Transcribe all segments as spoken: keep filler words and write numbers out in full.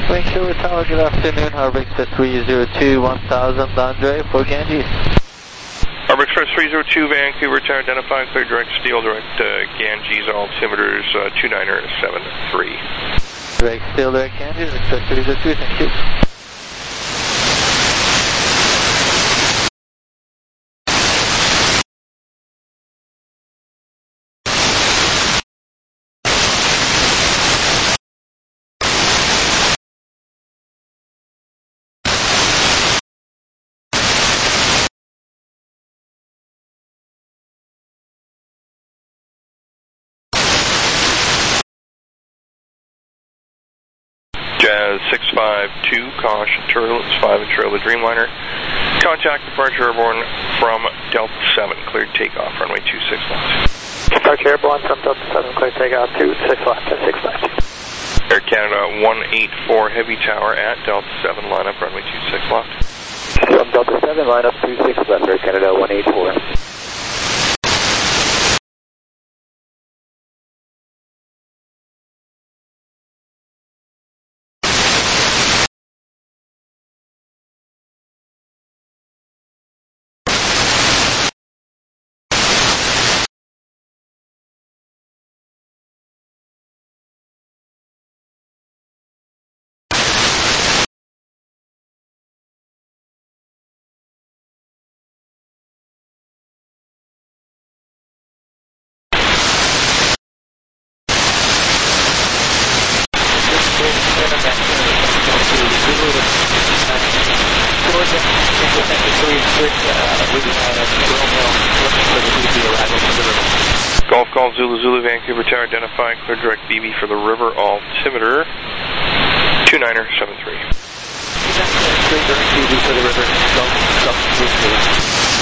Vancouver Tower, good afternoon. Harbor Express three zero two, one thousand, Andre for Ganges. Harbor Express three zero two, Vancouver Tower, identifying clear direct steel, direct uh, Ganges, altimeters uh, two niner seven three. Direct steel, direct Ganges, Express three zero two, thank you. Jazz six five two, caution turbulence, five and trailer Dreamliner. Contact departure airborne from Delta seven, cleared takeoff, runway two six left. Departure airborne from Delta seven, cleared takeoff, two six left, six left. Air Canada one eight four, heavy tower at Delta seven, lineup, runway two six left. From Delta seven, lineup two six left, Air Canada one eight four. Golf Golf Zulu Zulu, Vancouver Tower, identifying clear direct B B for the river, altimeter two niner seven three. Clear direct B B for the river, Golf Golf Zulu.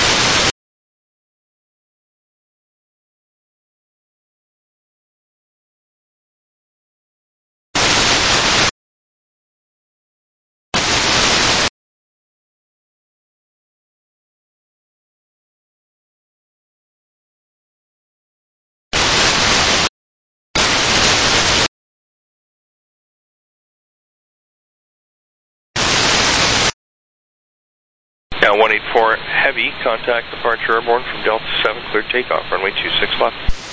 Now one eight four, heavy, contact departure airborne from Delta seven, cleared takeoff, runway two six left.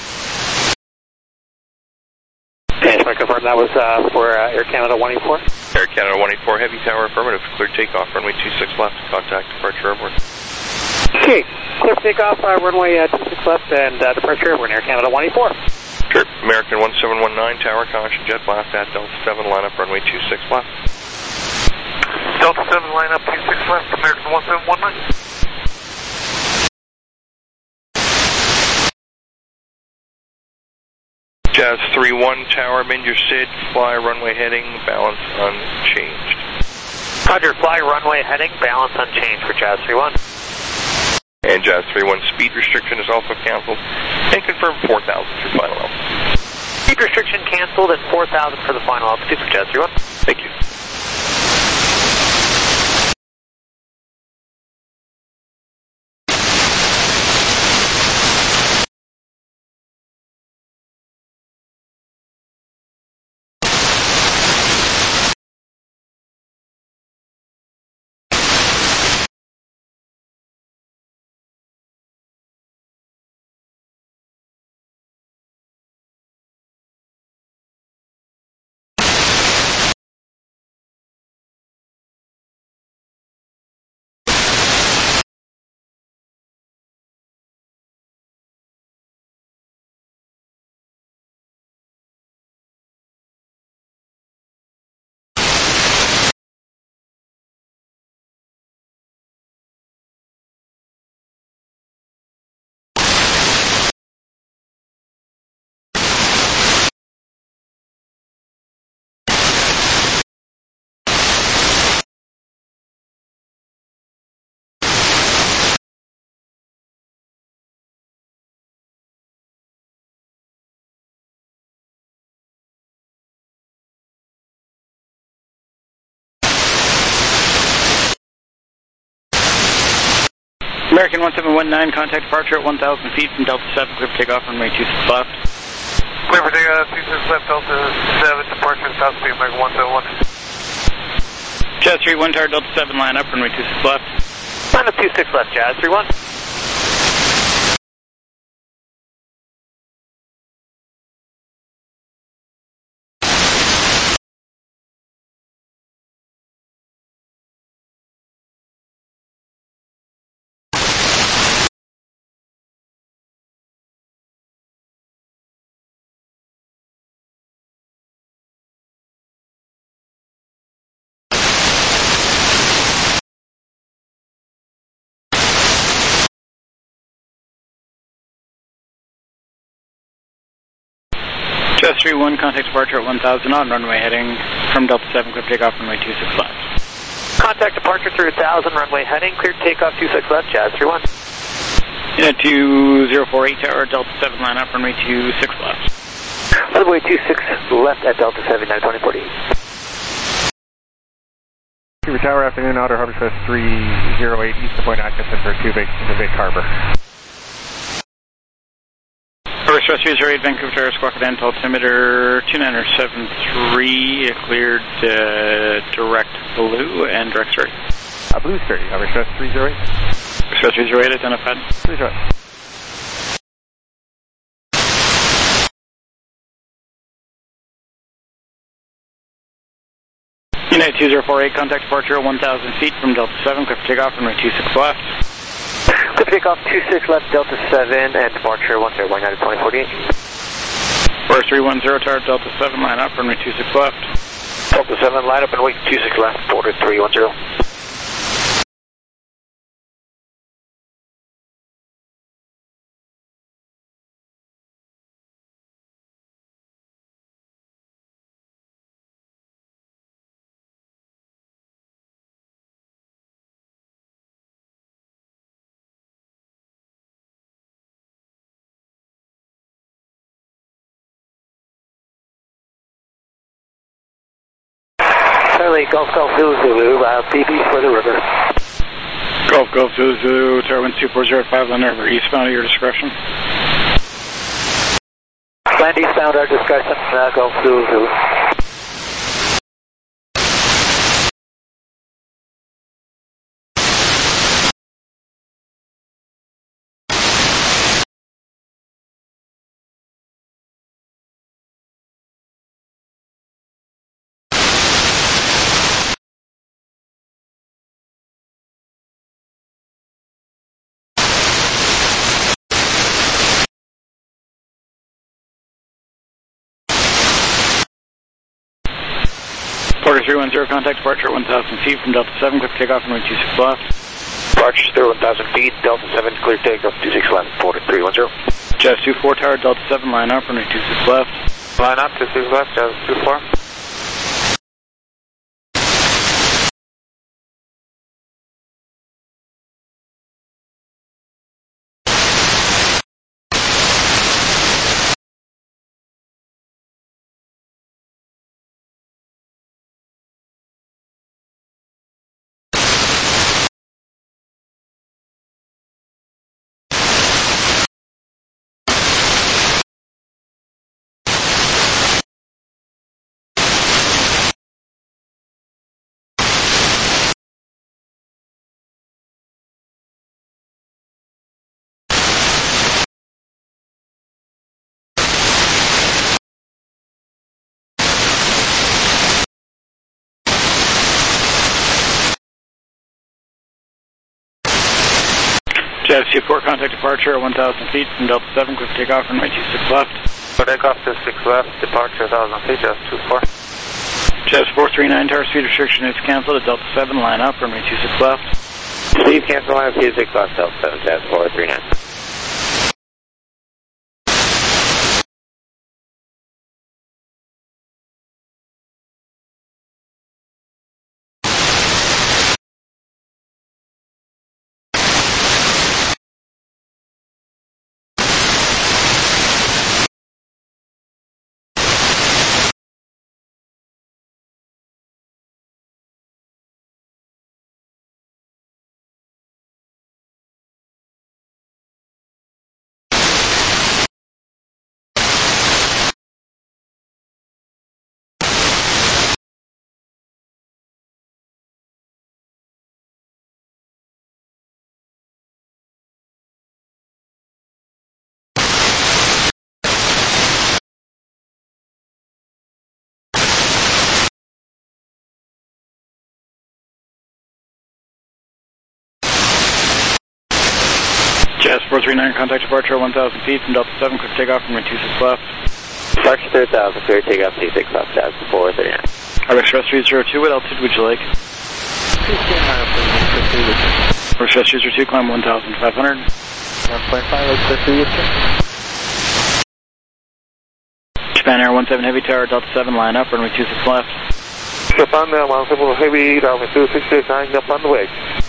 Okay, so I confirm that was uh, for uh, Air Canada one eight four? Air Canada one eight four, heavy tower, affirmative, cleared takeoff, runway two six left, contact departure airborne. Okay, clear takeoff, uh, runway uh, two six left, and uh, departure airborne, Air Canada one eight four. Sure, American one seven one nine, tower, caution, jet blast at Delta seven, lineup, runway two six left. Delta seven, line up two six left, American one seven one nine. Jazz three one, tower, mend your S I D, fly runway heading, balance unchanged. Roger, fly runway heading, balance unchanged for Jazz three one. And Jazz three one, speed restriction is also canceled, and confirm four thousand for final altitude. Speed restriction canceled and four thousand for the final altitude for Jazz three one. Thank you. American one seven one nine, contact departure at one thousand feet from Delta seven, clear for takeoff, runway two six left. Clear for takeoff, two six left, Delta seven, departure at one thousand feet, American one seven one. Jazz three one, tower Delta seven, line up, runway two six left. Line up two six left, Jazz three one. Jazz three one, contact departure at one thousand on runway heading from Delta seven, clear takeoff, runway two six left. Contact departure through one thousand, runway heading, cleared takeoff two six left, Jazz three one. Unit two zero four eight, tower Delta seven, line up, runway two six left. Runway two six left at Delta seven, nine twenty forty. Cuba Tower, afternoon, Outer Harbor Express three zero eight, east of Point Atkinson for two Vic, Vic Harbor. Harbor Express three zero eight, Vancouver Tower, squawk at altimeter two nine seven three, cleared uh, direct blue and direct straight. Uh, blue thirty, Harbor Express three zero eight. Express three zero eight, identified. three zero eight. United two zero four eight, contact departure at one thousand feet from Delta seven, clear for takeoff, runway two six left. Clear takeoff two six left, Delta seven, and departure one zero one, United twenty forty-eight. Force three one zero, tower Delta seven, line up, runway two six left. Delta seven, line up and wait two six left, border three one zero. Charlie, Golf Golf Zulu Zulu, uh, B B for the river. Golf Golf Zulu Zulu, tower one two four zero five, land over eastbound at your discretion. Land eastbound, our discussion, uh, Golf Zulu Zulu. Porter three one zero, contact departure at one thousand feet from Delta seven, clear for takeoff, runway two six left. Departure through one thousand feet, Delta seven, clear takeoff two six left, Porter three one zero. Jazz two four, tower Delta seven, line up, runway two six left. Line up, two six left, Jazz two four. Jazz two four, contact departure at one thousand feet from Delta seven, clear for takeoff, runway two six left. For takeoff two six left, departure one thousand feet, Jazz two four. Jazz four three nine, tower speed restriction is canceled at Delta seven, line up, runway two six left. Steve, cancel line two six left, Delta seven, Jazz four three nine. Yes, four three nine, contact departure one thousand feet from Delta seven, quick takeoff from two six left. Departure three thousand, clear takeoff two six left, Jazz four three nine. Harbour Express three zero two, what altitude would you like? Harbour Express three zero two, climb one thousand five hundred. one point five, Express three zero two. Japan Air one seven Heavy Tower, Delta seven, line up, runway two six left. Japan Air one seven Heavy, runway two six nine, up on the way.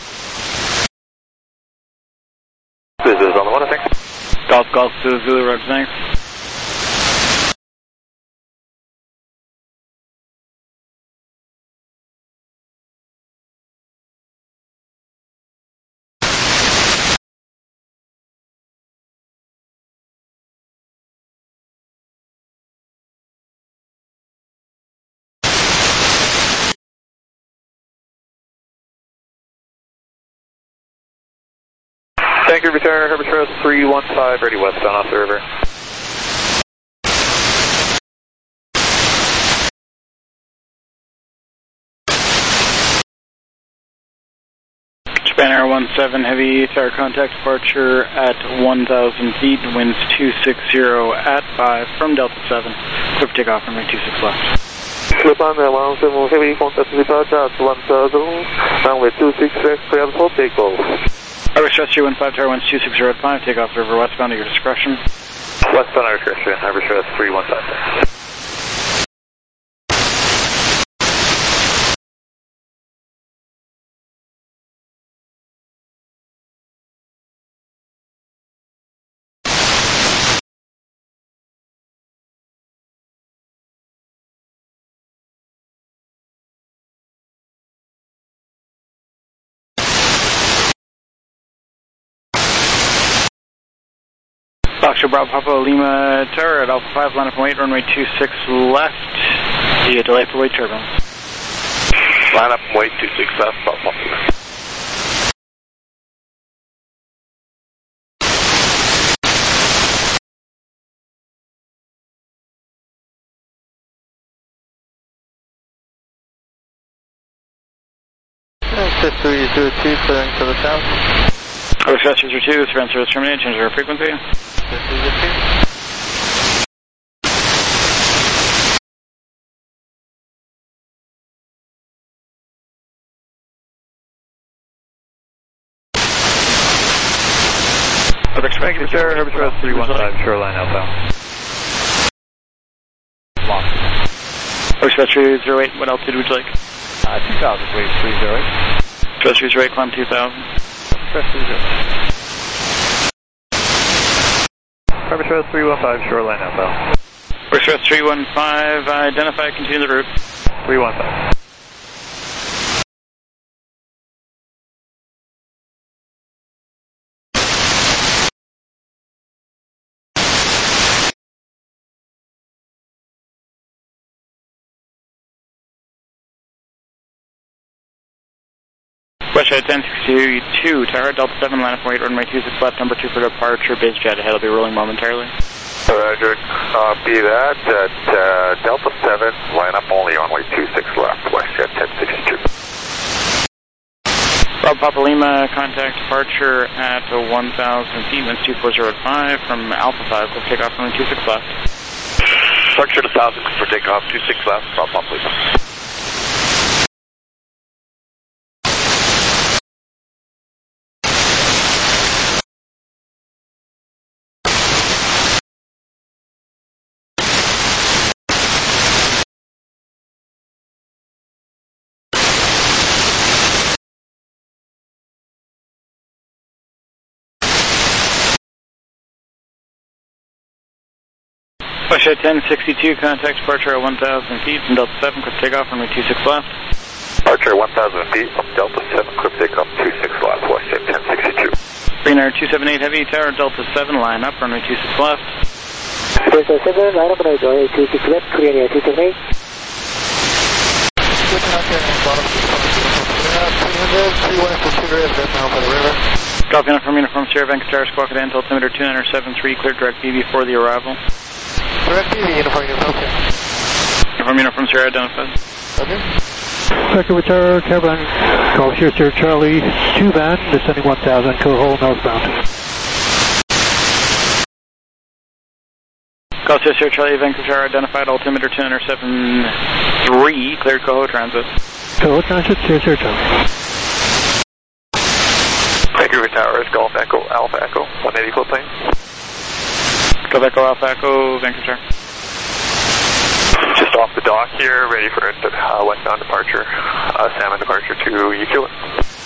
This is on the one, thanks. Golf Golf Zulu Zulu, roger, thanks. Thank you, return, Harbour Express three one five, ready westbound off the river. Japan Air one seven Heavy Tower, contact departure at one thousand feet, winds two six zero at five from Delta seven, quick takeoff runway two six left. Japan Air one seven Heavy, contact departure at one thousand, runway two six six, clear for takeoff. Harbour Express three one five, Tower winds two six zero at five, takeoff river westbound at your discretion. Westbound Harbour Express, Harbour Express three one five. Foxtrot Bravo Papa Lima Tower at Alpha five, line up and wait, runway two six left. See you delay for wait turbulence. Line up and wait, two six left, Bravo Papa Lima. Express three zero two, clearing to the south. Harbour Express three zero two, surround service terminated, change our frequency. Express three zero two. Harbour Express, Harbour Express three one five, shoreline outbound. Lost. Harbour Express three zero eight, what altitude would you like? Uh, two thousand, please, three zero eight. Express three zero eight, climb two thousand. Express three zero eight. Harbour Express three one five, shoreline outbound. Harbour Express three one five, identify, continue the route. three one five. Westjet ten sixty-two, Tower, Delta seven, line up and wait, runway two six left, number two for departure, biz jet ahead, I'll be rolling momentarily. Roger, uh, be that at uh, Delta seven, line up only on way two six left, Westjet ten sixty-two. Rob Papa Lima, contact departure at one thousand feet, winds two four zero at five from Alpha five, quick takeoff runway two six left. Departure to one thousand for takeoff, two six left, Rob Papa Lima. Westjet ten sixty-two, contact departure at one thousand feet from Delta seven, quick takeoff runway two six left. Departure one thousand feet from Delta seven, quick takeoff two six left, Westjet ten sixty-two. Greener two seven eight Heavy, Tower, Delta seven, line up, runway two six left. Delta seven, line up, runway two six left, clear area two seven eight. Golf Uniform, Uniform Sierra, Vancouver, Squawk at Antel, altimeter two nine seven three, cleared direct B before the arrival. Direct B V, Uniform Uniform, okay. Uniform Uniform Sierra, identified. Okay. Second return, Caravan, Golf Sierra Charlie, two van, descending one thousand, Cohol northbound. Golf Sierra Charlie, Vancouver Tower, identified altimeter two nine seven three, cleared Coho Transit. Coho Transit, Sierra Sierra Charlie. Vancouver Tower is Golf Echo, Alpha Echo, one eighty full plane. Golf Echo, Alpha Echo, Vancouver Tower. Just off the dock here, ready for a uh, westbound departure, uh, salmon departure to Ukiah.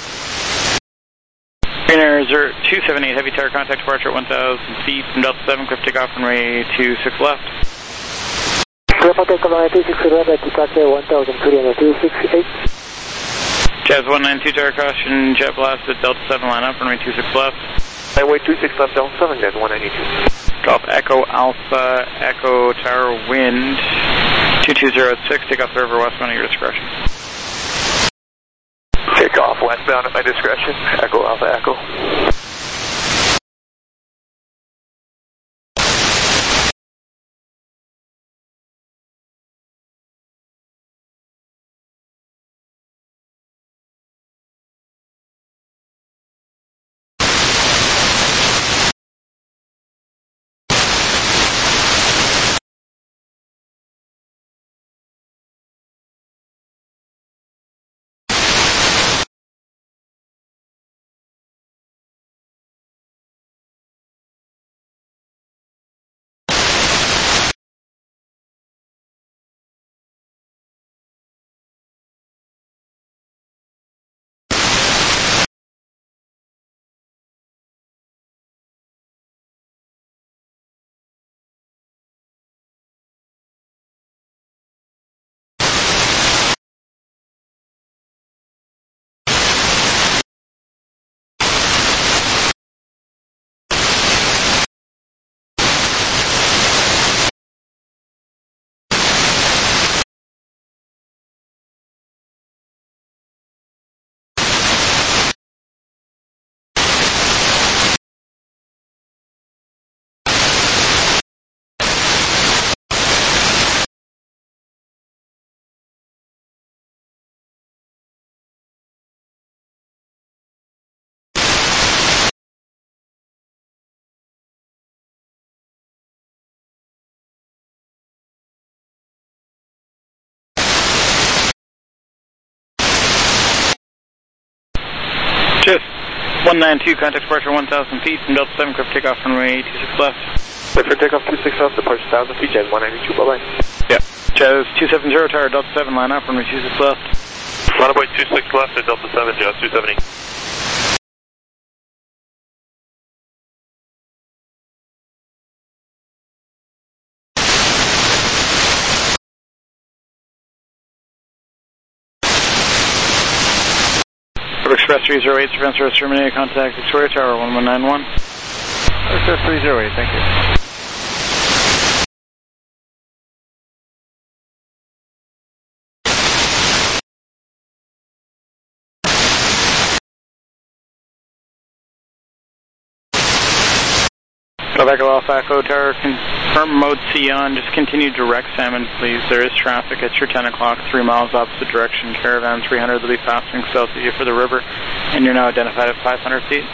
Green Air two seven eight, heavy tower contact departure at one thousand feet from Delta seven, clear for takeoff runway two six left. Clear for takeoff runway two six left at departure one thousand three hundred two six eight. Jazz one nine two tower caution, jet blast at Delta seven, line up, runway two six left. Runway two six left, Delta seven, Jazz one ninety-two. Golf Echo Alpha Echo Tower wind two two zero six, take off the river westbound at your discretion. Take off westbound at my discretion, Echo Alpha Echo. Just one nine two, contact departure one thousand feet from Delta seven, clear for takeoff runway two six left. Clear for takeoff two six left, departure one thousand feet, Jazz one ninety-two, bye-bye. Yeah. Jazz two seven zero, tower Delta seven, line up, runway two six left. Runway two six left at Delta seven, Jazz two seventy. Express three zero eight, surveillance service terminated, contact Victoria Tower one one nine one. Express three zero eight, thank you. Golf Echo Alpha Echo Tower, confirm mode C on, just continue direct salmon please. There is traffic at your ten o'clock, three miles opposite direction, Caravan three hundred will be passing south of you for the river, and you're now identified at five hundred feet.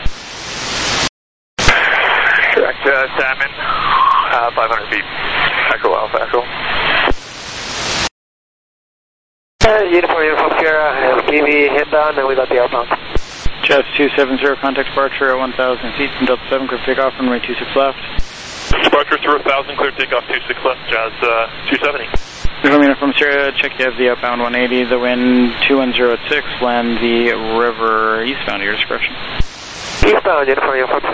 Correct, uh, salmon, uh, five hundred feet, Echo Alpha Echo. Uh, uniform, uniform Sierra, P V inbound, and we got the outbound. Jazz two seven zero, contact departure at one thousand feet from Delta seven, clear takeoff, runway two six left. Departure through one thousand, clear takeoff two six left, Jazz uh, two seventy. Uniform Uniform Sierra, check you have the outbound one eighty, the wind two one zero six, land the river eastbound at your discretion. Eastbound, uniform, uniform.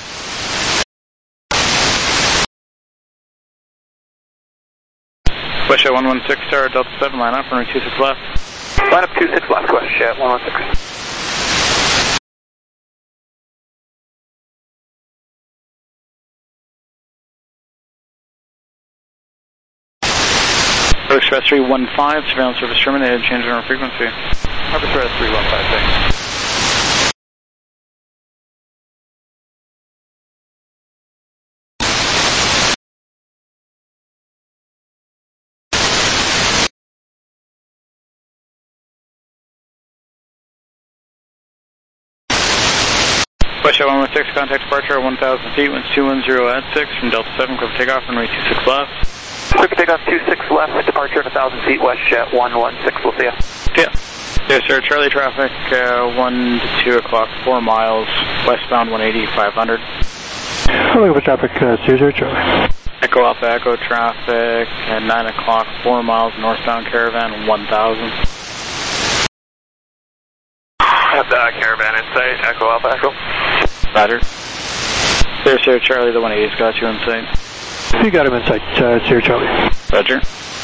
WestJet one one six, tower Delta seven, line up, runway two six left. Line up two six left, WestJet one one six. Express three one five, surveillance service terminated, change in frequency. Express three one five, thanks. WestJet one one six, contact departure at one thousand feet, winds two one zero at six from Delta seven, clear for takeoff, runway two six left. Clear for takeoff two six left, departure at one thousand feet, WestJet one one six, we'll see ya. Yeah. Yes, sir. Charlie traffic, uh, one to two o'clock, four miles, westbound one eighty, five hundred. Hello, with traffic, uh, zero zero Charlie. Echo Alpha Echo traffic at nine o'clock, four miles, northbound Caravan, one thousand. Have the Caravan in sight, Echo Alpha Echo. Roger. There, sir. Charlie, the one eighty's got you in sight. You got him in sight, uh, zero Charlie. Roger.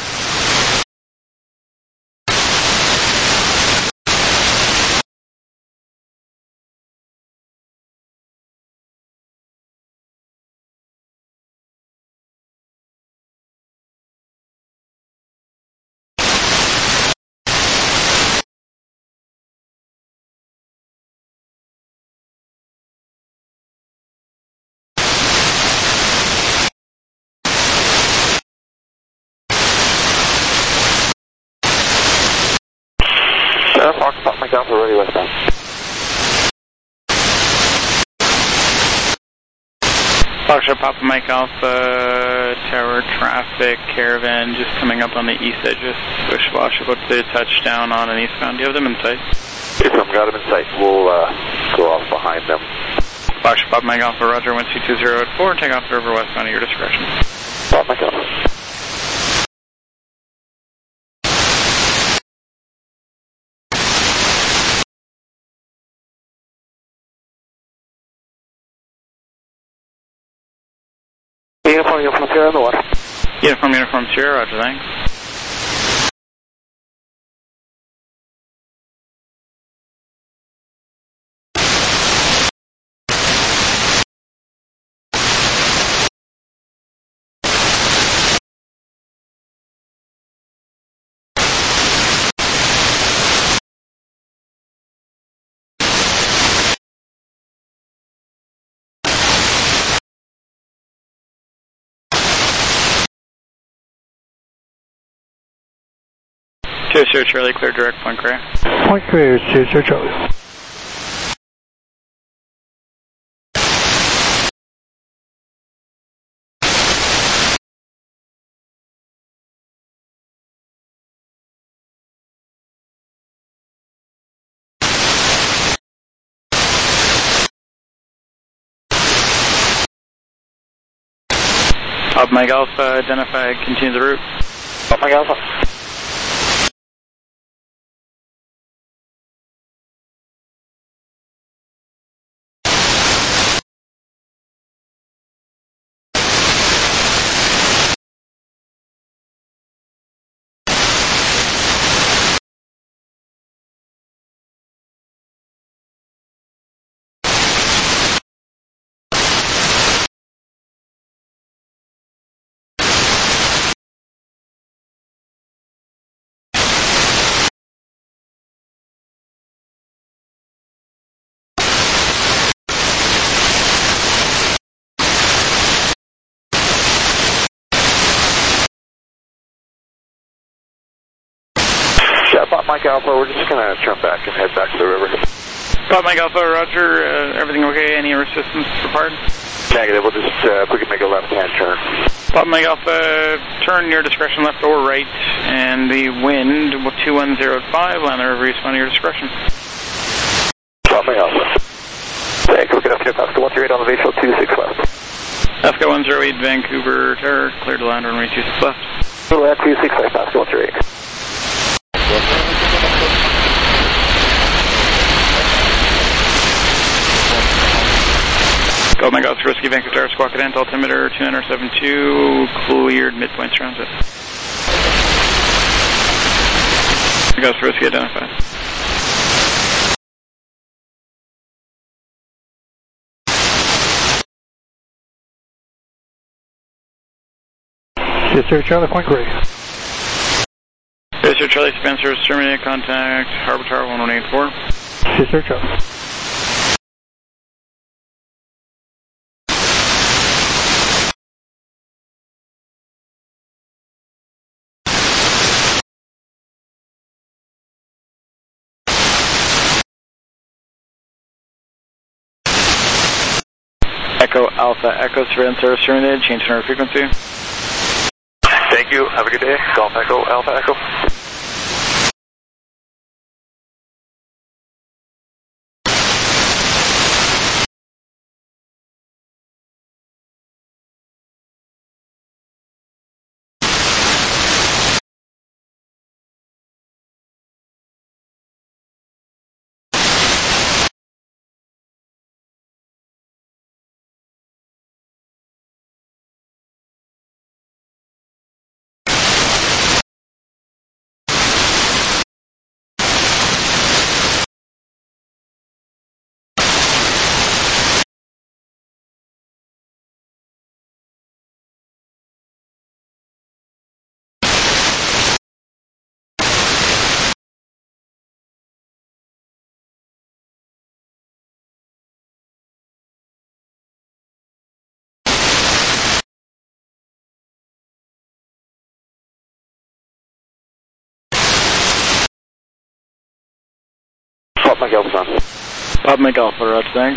Uh, Fox, Pop, Mike Alpha, ready westbound. Foxtrot Papa Mike Alpha, tower traffic, Caravan just coming up on the east edge of Swish-Wash, about to touchdown on an eastbound. Do you have them in sight? If I'm got them in sight, we'll uh, go off behind them. Foxtrot Papa Mike Alpha, Roger, one two two zero at four, take off the river westbound at your discretion. Pop, Mike Alpha. Uniform, Uniform Sierra in the water. Uniform, Uniform Sierra, Roger, thanks. Two zero Charlie, clear direct, Point Grey. Point Grey, zero zero Charlie. Pop Mike Alpha, identified, continue the route. Pop, Mike Alpha. Pop Mike Alpha, we're just going to turn back and head back to the river. Pop Mike Alpha, Roger, uh, everything okay? Any resistance required? Negative, we'll just, uh, if we can make a left-hand turn. Pop Mike Alpha, turn your discretion left or right, and the wind, two one zero at five, land the river east on your discretion. Pop Mike Alpha. Thanks, looking up here, Pascal one zero eight, elevation two six left. Pascal one zero eight, Vancouver, Tower, clear to land, runway two six left. Land two six left, Pascal one zero eight. Go Mike Alpha, Risky Vancouver Tower, squawk at altimeter two nine seven two, cleared midpoint transit. Mike Alpha, Risky identified. Yes, sir, Charlie, Point Grey. Yes, sir, Charlie Spencer, terminated contact, Harbor Tower one one eight four. Yes, sir, Charlie. Echo Alpha Echo surveillance service terminated. Change to our frequency. Thank you. Have a good day. Golf Echo Alpha Echo. Pop Mike Alpha on. Pop Mike Alpha, Rod, thanks.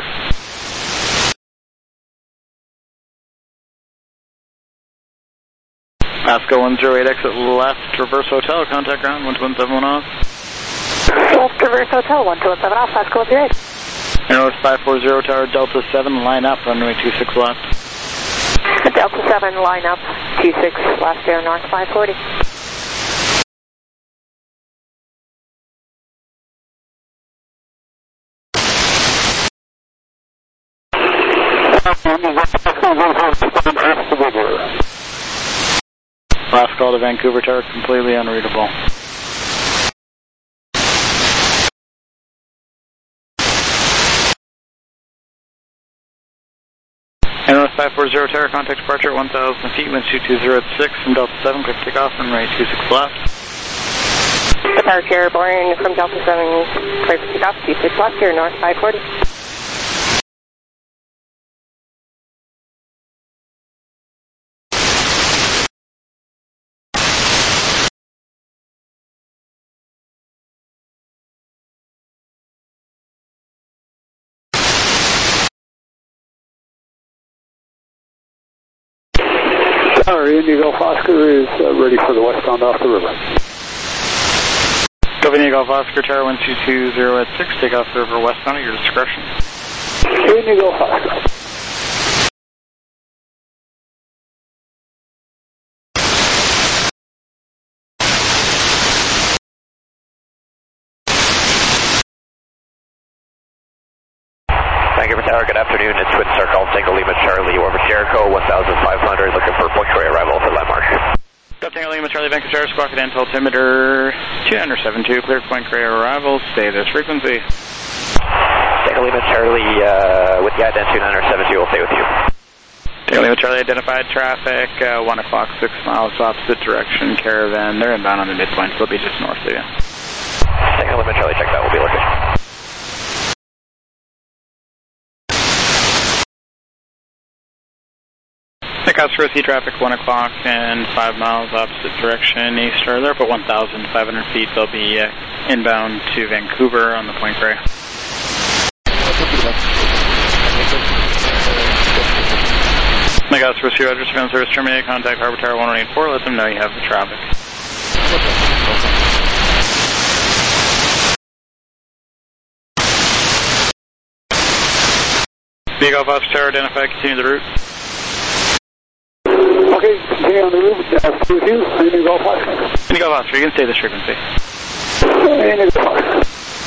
Pasco one zero eight, exit left, reverse hotel, contact ground, one two one seven one off. Left, reverse hotel, one two one seven off, Pasco one zero eight. North five four zero, tower Delta seven, line up, runway two six left. Delta seven, line up, two six left, air north five forty. Last call to Vancouver Tower, completely unreadable. North five four zero Tower, contact departure at one thousand feet, wind two two zero at six from Delta seven, quick takeoff, runway two six left. Departure airborne from Delta seven, clear for takeoff, two six left, air north five forty. Tower, Indigo Oscar is uh, ready for the westbound off the river. Governor Golf Oscar Tower one two two zero at six, take off the river westbound at your discretion. Indigo Oscar. Vancouver Tower, good afternoon. It's Twin Circle, Tango Lima Charlie over Jericho, one thousand five hundred, looking for Point Grey arrival for landmark. Tango Lima Charlie, Vancouver Tower, squawk at altimeter two nine seven two, clear Point Grey arrival, stay this frequency. Tango Lima Charlie, uh, with the ident two nine seven two, we'll stay with you. Tango Lima Charlie, identified traffic, uh, one o'clock, six miles, opposite direction, caravan, they're inbound on the midpoint, so they'll be just north of you. Tango Lima Charlie, check that, we'll be looking. Oscar Sea traffic, one o'clock and five miles opposite direction east. They're up at one thousand five hundred feet. They'll be uh, inbound to Vancouver on the Point Grey. Mike Oscar Sea, Roger, surveillance service terminated. Contact Harbor Tower one one eight four. Let them know you have the traffic. Big Golf Oscar Tower, identify, continue the route. Okay, continue on the route. Uh, with you, Indigo Golf Oscar. Indigo Golf Oscar, you can stay this frequency. Indigo Golf Oscar.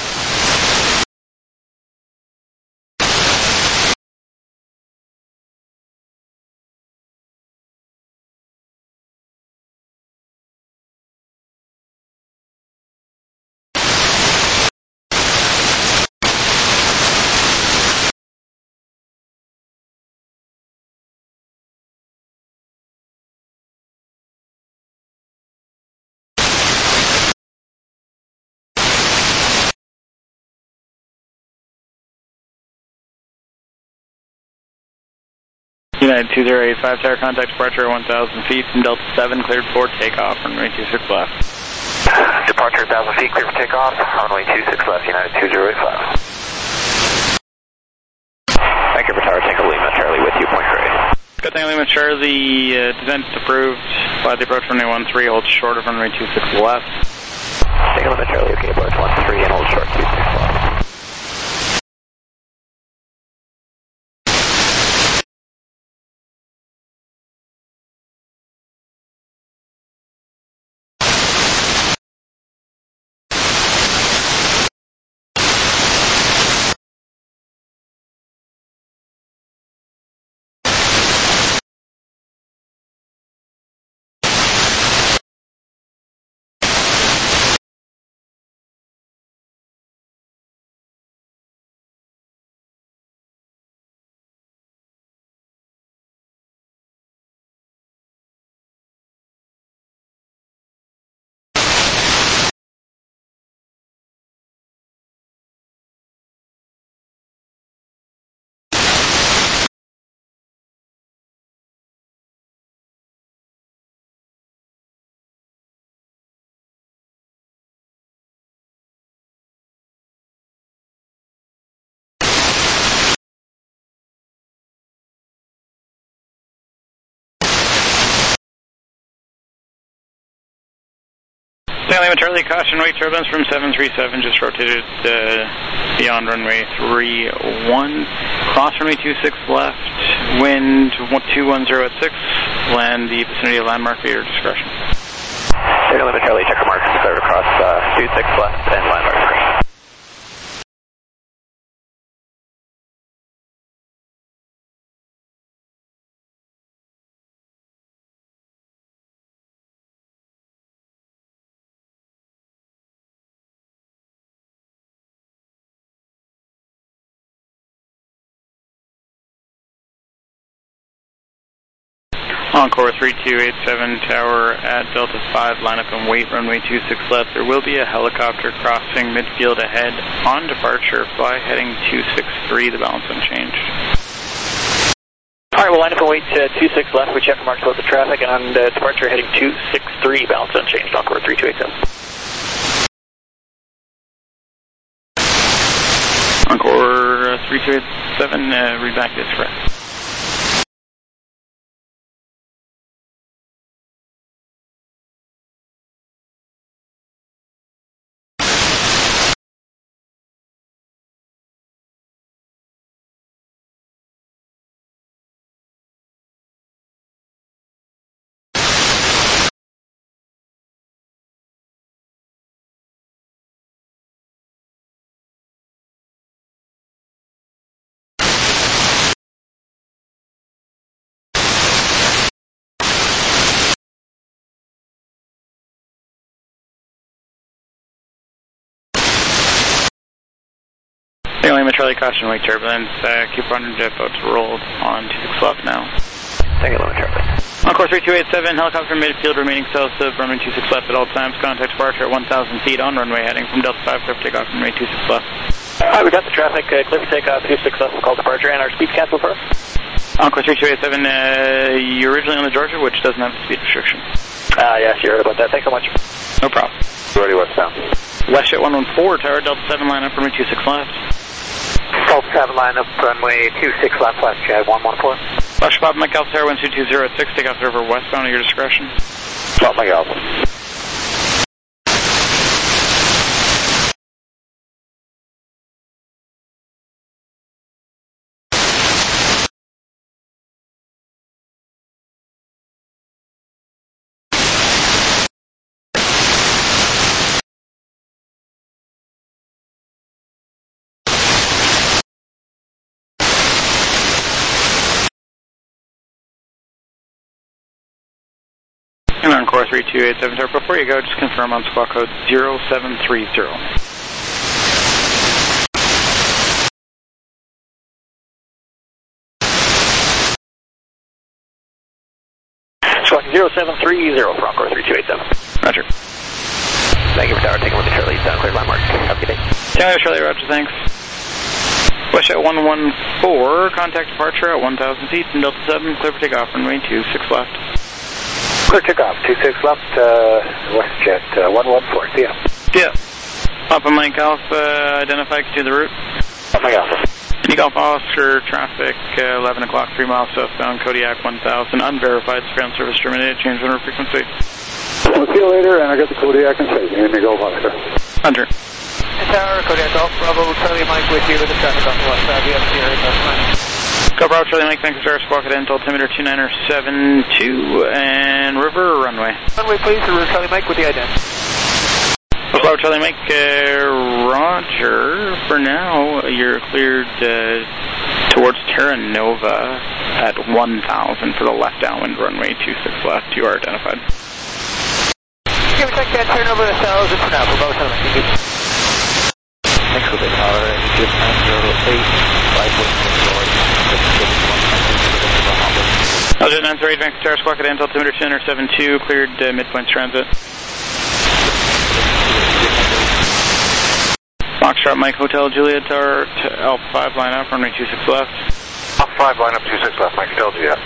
United two zero eight five, tower contact departure one thousand feet from Delta seven, cleared for takeoff, runway two six left. Departure one thousand feet, cleared for takeoff, runway two six left, United two zero eight five. Vancouver Tower, Tango Lima Charlie with you. Stanley Lima Charlie, uh, descent approved. Fly the approach runway one three, hold short of runway two six left. Stanley Lima Charlie, okay, approach one three and hold short two six left. Stanley Lima Charlie, caution, wake turbulence from seven three seven, just rotated uh, beyond runway three one. Cross runway two six left, wind two one zero at six, land the vicinity of landmark at your discretion. Stanley Lima Charlie, checker mark, cleared across uh, two six left and landmark discretion. Encore three two eight seven, tower at Delta five, line up and wait, runway two six left. There will be a helicopter crossing midfield ahead on departure. Fly heading two six three, the balance unchanged. Alright, we'll line up and wait uh, two six left. We check marks about the traffic, and on uh, departure heading two six three, balance unchanged. Encore three two eight seven. Encore uh, three two eight seven, uh, read back this correct. Stanley Lima Charlie, caution, wake turbulence. Uh, keep running jet boats rolled on two six left now. Stanley Lima Charlie. Encore three two eight seven, helicopter midfield remaining south of runway two six left at all times. Contact departure at one thousand feet on runway heading from Delta five, clear for takeoff runway two six left. Alright, we got the traffic, uh, clear for takeoff, two six left, we'll call departure, and our speed cancel for us. Encore three two eight seven, uh, you're originally on the Georgia, which doesn't have the speed restriction. Ah, uh, yes, you heard about that. Thanks so much. No problem. Ready westbound. Westjet one one four, tower Delta seven, line up runway two six left. Delta seven, line up runway two six left, west jet one one four. Flash Bob Mike Alpha Tower one two two zero at six, take off over westbound at your discretion. Bob Mike Alpha. And Encore three two eight seven, tower. Before you go, just confirm on squawk code zero seven three zero. Squawk zero seven three zero for Encore three two eight seven. Roger. Thank you for tower, taking with the Charlie, down clear landmark. Have a good day. Tower Charlie, Roger, thanks. Westjet one one four, contact departure at one thousand feet from Delta seven, clear for takeoff runway two six left. Clear takeoff, two six left, uh, WestJet uh, one one four, see ya. Yeah. Papa Mike Alpha, identify, continue the route. Papa Mike Alpha. Indy Golf Oscar, traffic, uh, eleven o'clock, three miles southbound, Kodiak one thousand, unverified, ground service terminated, change window frequency. I'll see you later, and I got the Kodiak and say, Indy Golf Oscar. Under. Tower, Kodiak Golf, Bravo, Charlie Mike with you with the traffic on the west side, V F C area, that's fine. Go Bravo, Charlie Mike, thank you, sir, squawk at Intel, altimeter two nine seven two, and river runway. Runway, please, river, Charlie Mike with the ident. Bravo, Charlie Mike, uh, Roger, for now, you're cleared uh, towards Terra Nova at one thousand for the left downwind runway, two six left, you are identified. Give me check that, Terra Nova one thousand for now, for Bravo, Charlie Mike, thank you. Thanks for the power, and you just nine zero eight, five foot six north, six six one nine, I'll just answer eight, Vancouver Tower, squawk at Intel, altimeter two nine seven two, cleared uh, midpoint transit. Foxtrot Mike Hotel Juliet Tower to Alpha five line up, runway two six left. Alpha five line up two six left, Mike Hotel Juliet.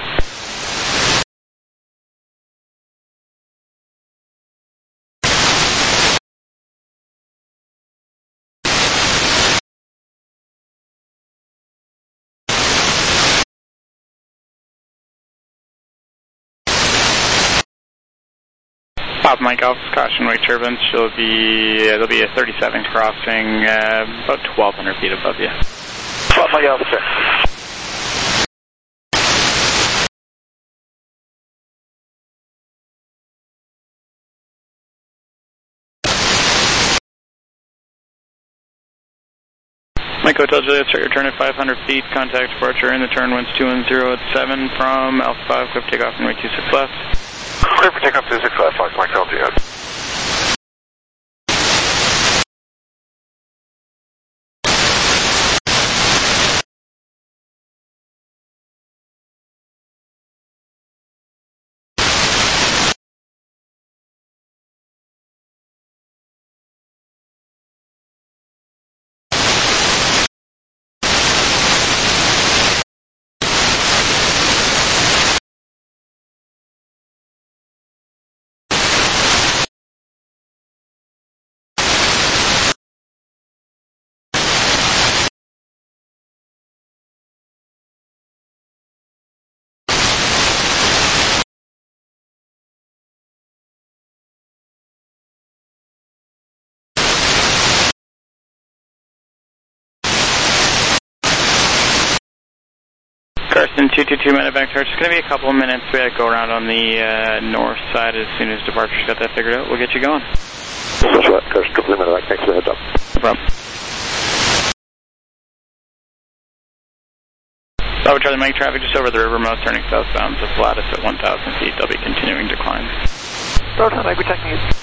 Pop Mike Alpha caution wake turbines. She'll be uh, there'll be a thirty-seven crossing uh, about twelve hundred feet above you. Pop Mike Alpha, sir. Mike Hotel Juliet, start your turn at five hundred feet. Contact departure in the turn winds two one zero at seven from Alpha five. Quick takeoff runway two six left. Clear for takeoff two six left, Fox Mike Hotel Juliet. Carson two two two medevac tower. It's going to be a couple of minutes. We had to go around on the uh, north side as soon as departure's got that figured out. We'll get you going. That's right, Carson triple medevac. Thanks for the heads up. No problem. Bravo Charlie Mike, traffic just over the river mouth turning southbound to Pilatus at one thousand feet. They'll be continuing decline. Bravo Charlie Mike, we're checking it.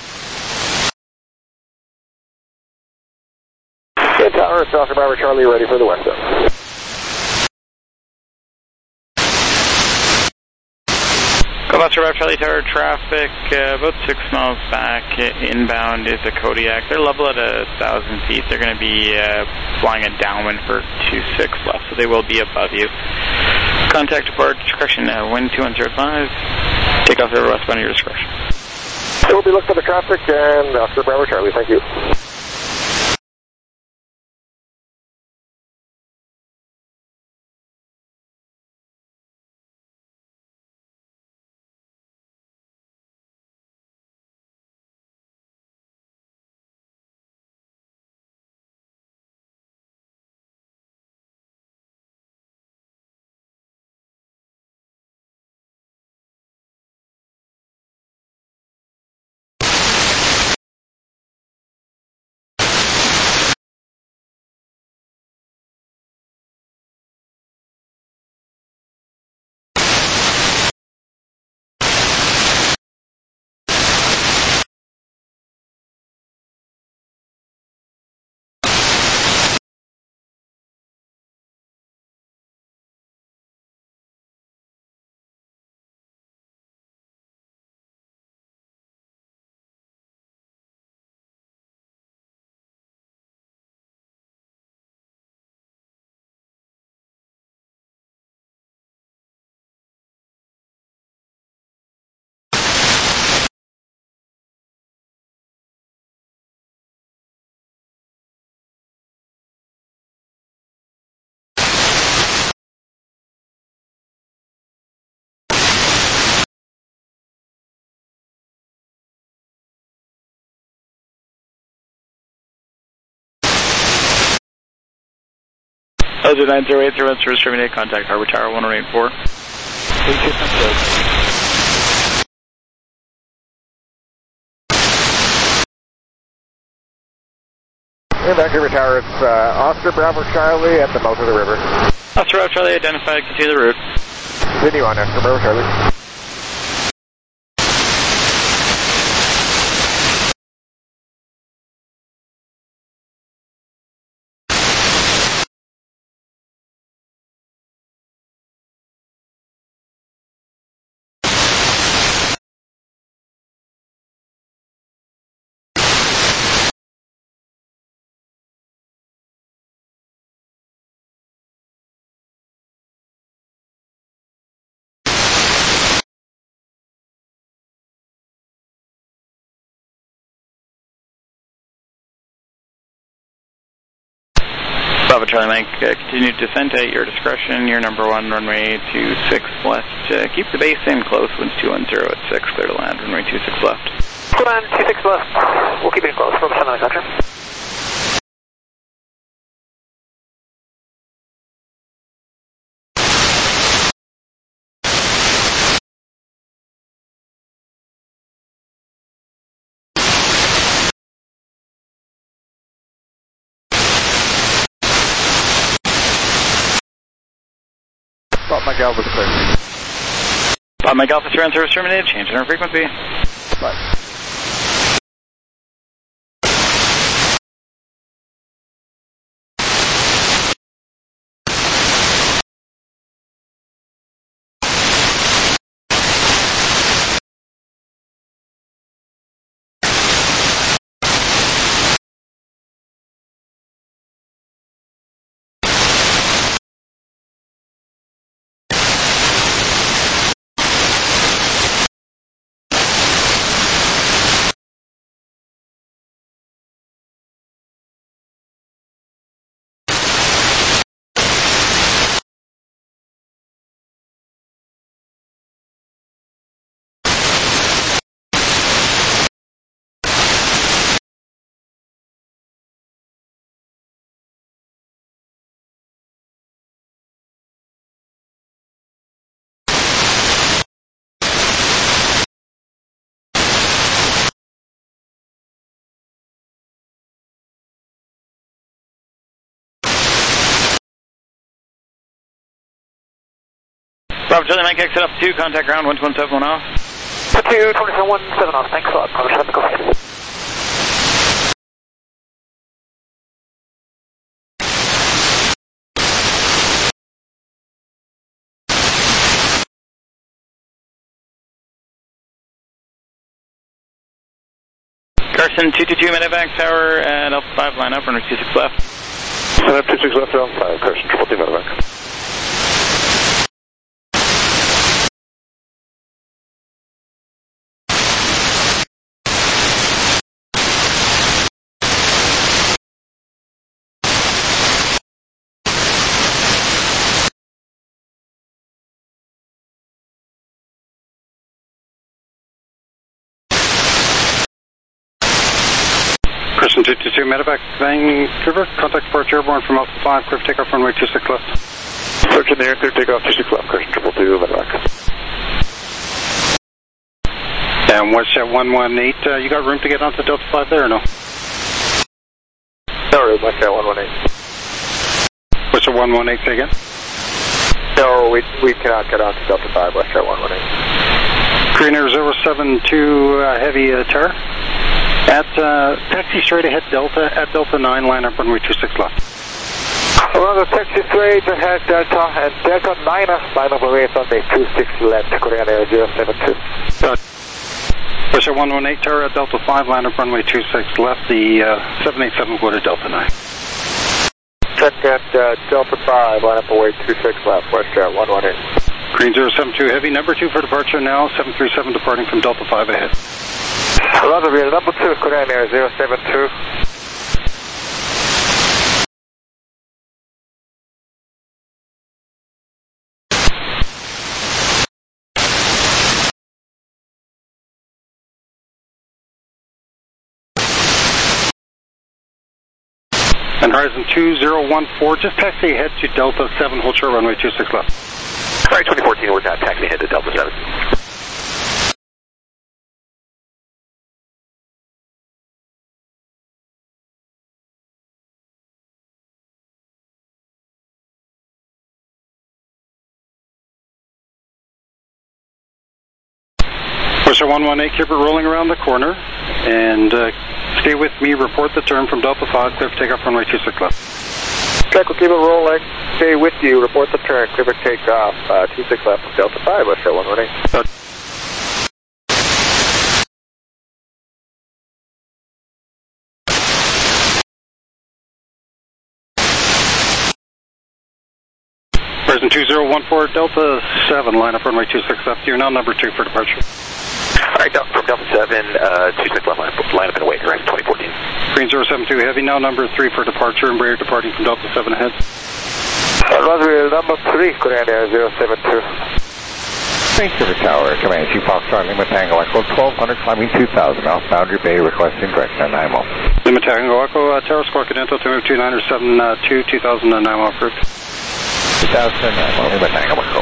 Good tower, South Bravo Charlie, ready for the west end. Oscar Bravo Charlie Tower traffic uh, about six miles back. Inbound is a Kodiak. They're level at a thousand feet. They're going to be uh, flying a downwind for two six left, so they will be above you. Contact departure, correction, uh, wind two one zero five. Take off over westbound at your discretion. We'll be looking for the traffic and Oscar Bravo Charlie. Thank you. L J nine zero eight zero one, service terminated, contact Harbor Tower one one eight four. Hey, Vancouver Tower, it's uh, Oscar Bravo Charlie at the mouth of the river. Oscar Bravo Charlie, identified, continue the route. Continue on, Oscar Bravo Charlie. Bravo Charlie Mike, uh, continue descent at your discretion. Your number one, runway two six left. Uh, keep the base in close, winds two one zero at six, clear to land, runway two six left. Clear to land, two six left. We'll keep it in close, Bravo seven on the country. Bob Mike Alpha clear. Bob Mike Alpha three on service terminated, change in our frequency. Bye. Bravo Charlie Mike, exit up two, contact ground one two seven one off. two twenty-seven one seven off, thanks a lot. Bravo seven, go ahead. Carson two two two, medevac tower at Alpha five, line up, runway two six left. Line up two six left, Alpha five, Carson triple two, medevac. Carson two two two, medevac Vancouver, contact departure airborne from Alpha five, clear for takeoff runway two six left. Search in the air, clear takeoff two six left, Carson triple two, medevac. And WestJet one one eight, uh, you got room to get onto Delta five there or no? Sorry, WestJet one one eight. WestJet one one eight, say again? No, we we cannot get onto Delta five, WestJet one one eight. Green Air zero seven two, uh, heavy uh, tower. At uh, taxi straight ahead Delta, at Delta nine, line up runway two six left. Around the taxi straight ahead Delta, and Delta nine, line up runway runway two six left, Korean Air zero seven two. Uh, WestJet one one eight tower at Delta five, line up runway two six left, the uh, seven eight seven will go to Delta nine. Check at uh, Delta five, line up runway two six left, WestJet one one eight. Green zero seven two heavy, number two for departure now, seven three seven departing from Delta five ahead. Roger, number two, Korean Air zero seven two. And Horizon two zero one four, just taxi ahead to Delta seven, hold short runway two six left. Sorry, twenty fourteen, we're not taxi ahead to Delta seven. Pusher one one eight, keep it rolling around the corner, and uh, stay with me, report the turn from Delta five, clear for takeoff, runway two six left. Check, we'll keep it rolling, stay with you, report the turn, clear for takeoff, uh, two six left from Delta five, let's show one one eight. Uh, Horizon two zero one four, Delta seven, line up runway two six left, you're now number two for departure. Alright, from Delta seven, uh, two six left, line up, line up and away, Horizon twenty fourteen. Green zero seven two Heavy, now number three for departure, Embraer departing from Delta seven ahead. Uh, runway number three, Command Air zero seven two. Thanks to the tower, Command Chief Foxtrot, Lima Tango Echo, twelve hundred, climbing two thousand, off Boundary Bay, requesting correction on nine mile. Lima Tango Echo, uh, Tower Squawk Cadento, to move two nine seven two, two thousand nine mile approved. two thousand nine mile, Lima Tango Echo.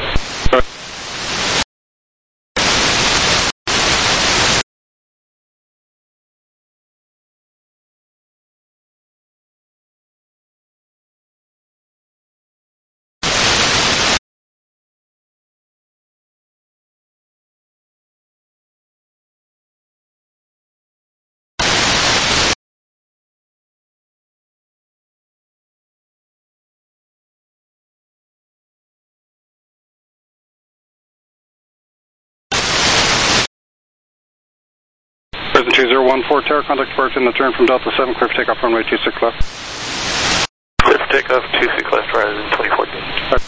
Horizon two zero one four, tower contact departure in the turn from Delta seven, clear for takeoff, runway two six left. Clear for takeoff, two six left, Horizon twenty fourteen. Right.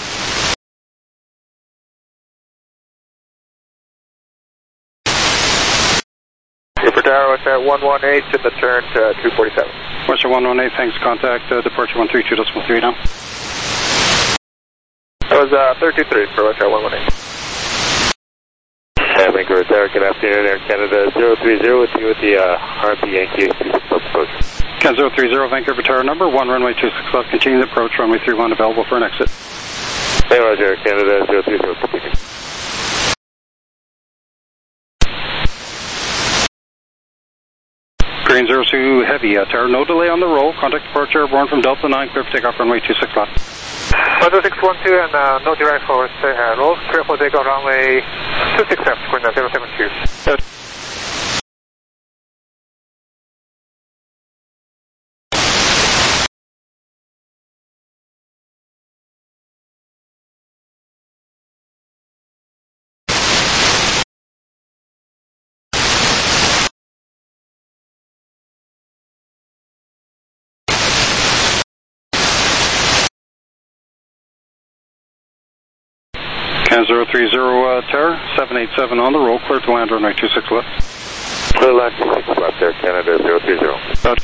Clear for tower, what's that, one one eight, in the turn to two forty-seven. Western one one eight, thanks, contact, uh, departure one three two decimal three now. That was uh, thirty-two three for Western one one eight. Vancouver Tower, good afternoon, Air Canada zero three zero with you with the uh, R P Yankee approach. Can zero three zero, Vancouver Tower, number one, runway two six left, continue the approach, runway three one, available for an exit. Hey, Roger, Air Canada zero three zero, continue. Green zero two Heavy, uh, Tower, no delay on the roll, contact departure, born from Delta nine, clear for takeoff, runway two six left. Weather six one two and uh, no direct forward, uh, roll, clear for takeoff, runway two six left, coordinate zero seven two. Good. Can zero three zero, uh, Tower, seven eight seven on the roll, clear to land runway two six left. Clear land two six left there, Canada zero three zero. Good.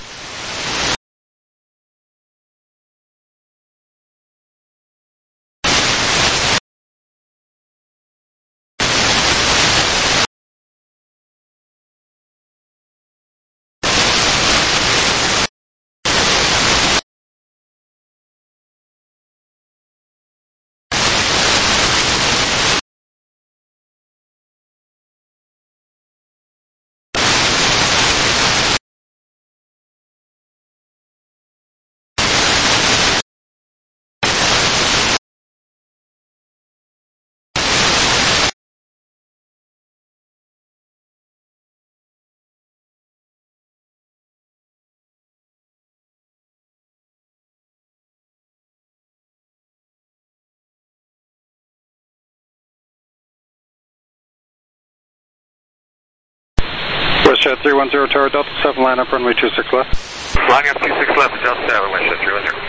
Westjet three one zero, Tower, Delta seven, line up, runway two six left. Lining up two six left, Delta seven, Westjet three one zero.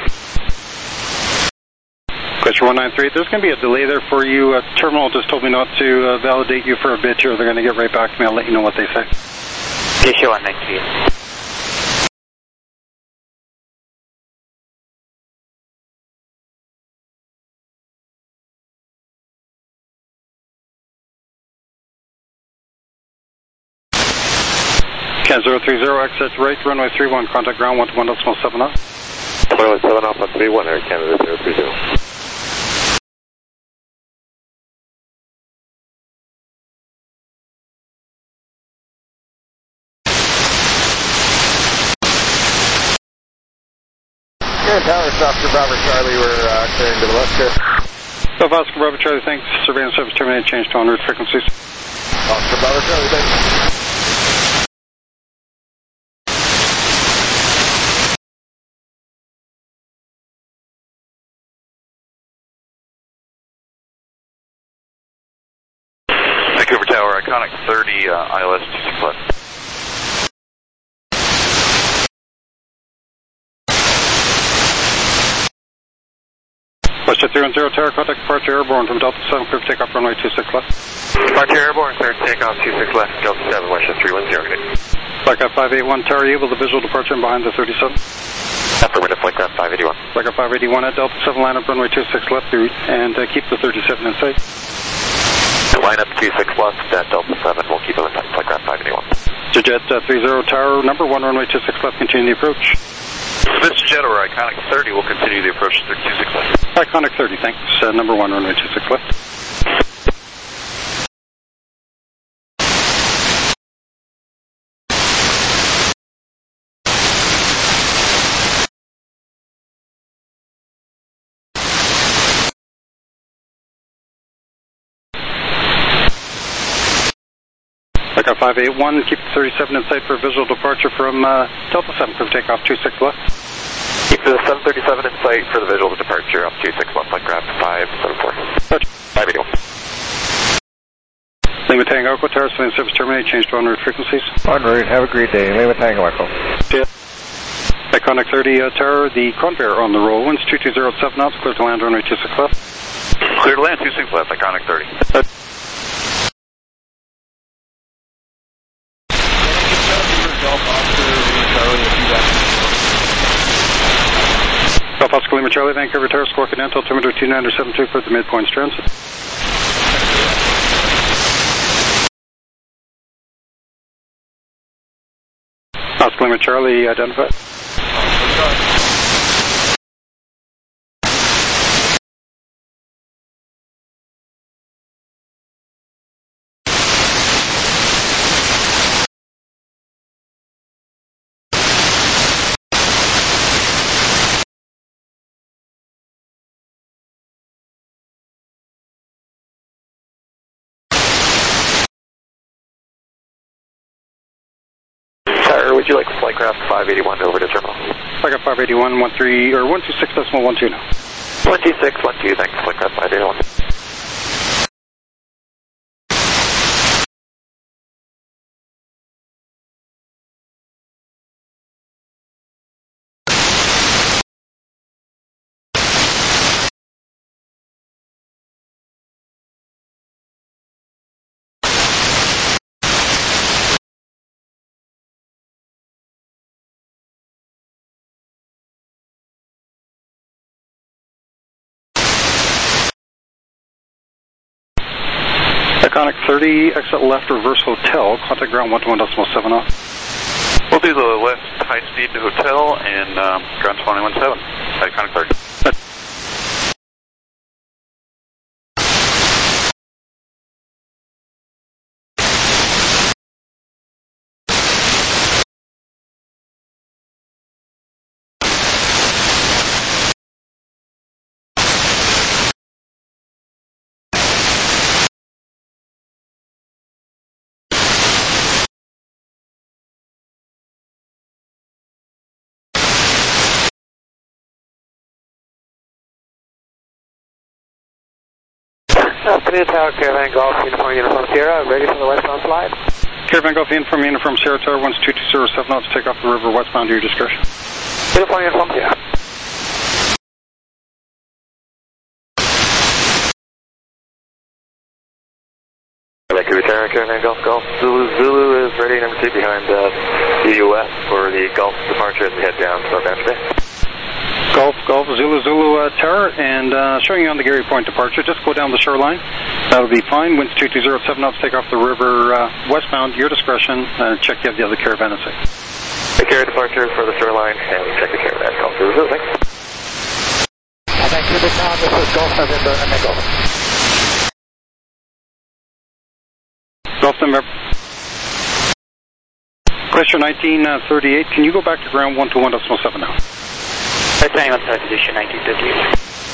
Question one nine three, there's going to be a delay there for you. Uh, terminal just told me not to uh, validate you for a bit here. They're going to get right back to me. I'll let you know what they say. Issue one nine three. Can zero three zero, exit right, runway three one, contact ground one to one decimal seven up. Toilet seven Alpha three one, Air Canada zero three zero. Here, Tower, Oscar Bravo Charlie, we're uh, clearing to the left here. South Oscar Bravo Charlie, thanks. Surveillance service terminated, change to en route frequencies. Oscar Bravo Charlie, thanks. Vancouver Tower, Iconic thirty, uh, I L S two six left. Westjet three one zero Tower, contact departure airborne from Delta seven, clear for takeoff runway two six left. Departure airborne, clear for takeoff two six left, Delta seven, Westjet three one zero. Flight five eighty-one Tower, able the visual departure and behind the thirty-seven. Affirmative, Flight five eighty-one. Flight five eighty-one at Delta seven, line up runway two six left route, and uh, keep the thirty-seven in sight. Line up two six left at Delta seven, we'll keep it in sight, Flight five eighty-one. Jet uh, three zero Tower, number one runway two six left, continue the approach. Smith's Jet or Iconic thirty will continue the approach to two six left. Iconic thirty, thanks. Uh, number one runway two six left. Iconic five eighty-one, keep the thirty-seven in sight for visual departure from uh, Delta seven, clear for takeoff two six left. Keep the seven thirty-seven in sight for the visual departure up two six left, like grab five seven four. five eighty-one. Lima Tango Echo Tower, surveillance service terminated, change to en route frequencies. En route, have a great day. Lima Tango Echo. Yeah. Iconic thirty uh, Tower, the Convair on the roll, winds two two zero at seven knots, clear to land runway two six left. Clear to land two six left, Iconic thirty. Uh, Golf Oscar Lima Charlie, Vancouver Tower, Squawk Continental, altimeter two nine seven two for the midpoint transit. Oscar Lima Charlie, identified. Would you like flight craft five eighty-one over to terminal? I got five eighty-one, one three, or one two six decimal one two now. one two six, one two, thanks, flight craft five eighty-one. Iconic thirty, exit left, reverse hotel, contact ground one to one decimal seven off. We'll do the left high speed to hotel and um, ground twenty-one seven, Iconic thirty. Afternoon Tower, Caravan Golf, Uniform Uniform Sierra, ready for the westbound slide. Caravan Golf, Uniform Uniform Sierra Tower, winds two two zero seven knots, take off the river westbound to your discretion. Uniform Uniform Sierra. Vancouver Tower, Caravan Golf, Golf. Zulu, Zulu is ready, number two, behind uh, the U S for the Gulf departure as we head down southbound today. Golf, Golf, Zulu, Zulu uh, Tower, and uh, showing you on the Gary Point departure. Just go down the shoreline. That'll be fine. Winds two two zero at seven knots, take off the river uh, westbound, your discretion. Uh, check you have the other caravan in sight. The carrier departure for the shoreline, and check the caravan. Golf Zulu. Zulu, thanks. Vancouver Tower, this is Golf November and Echo. Golf November. Glacier nineteen thirty-eight, can you go back to ground one two one point seven now? Right, hang on, position nineteen thirty-eight.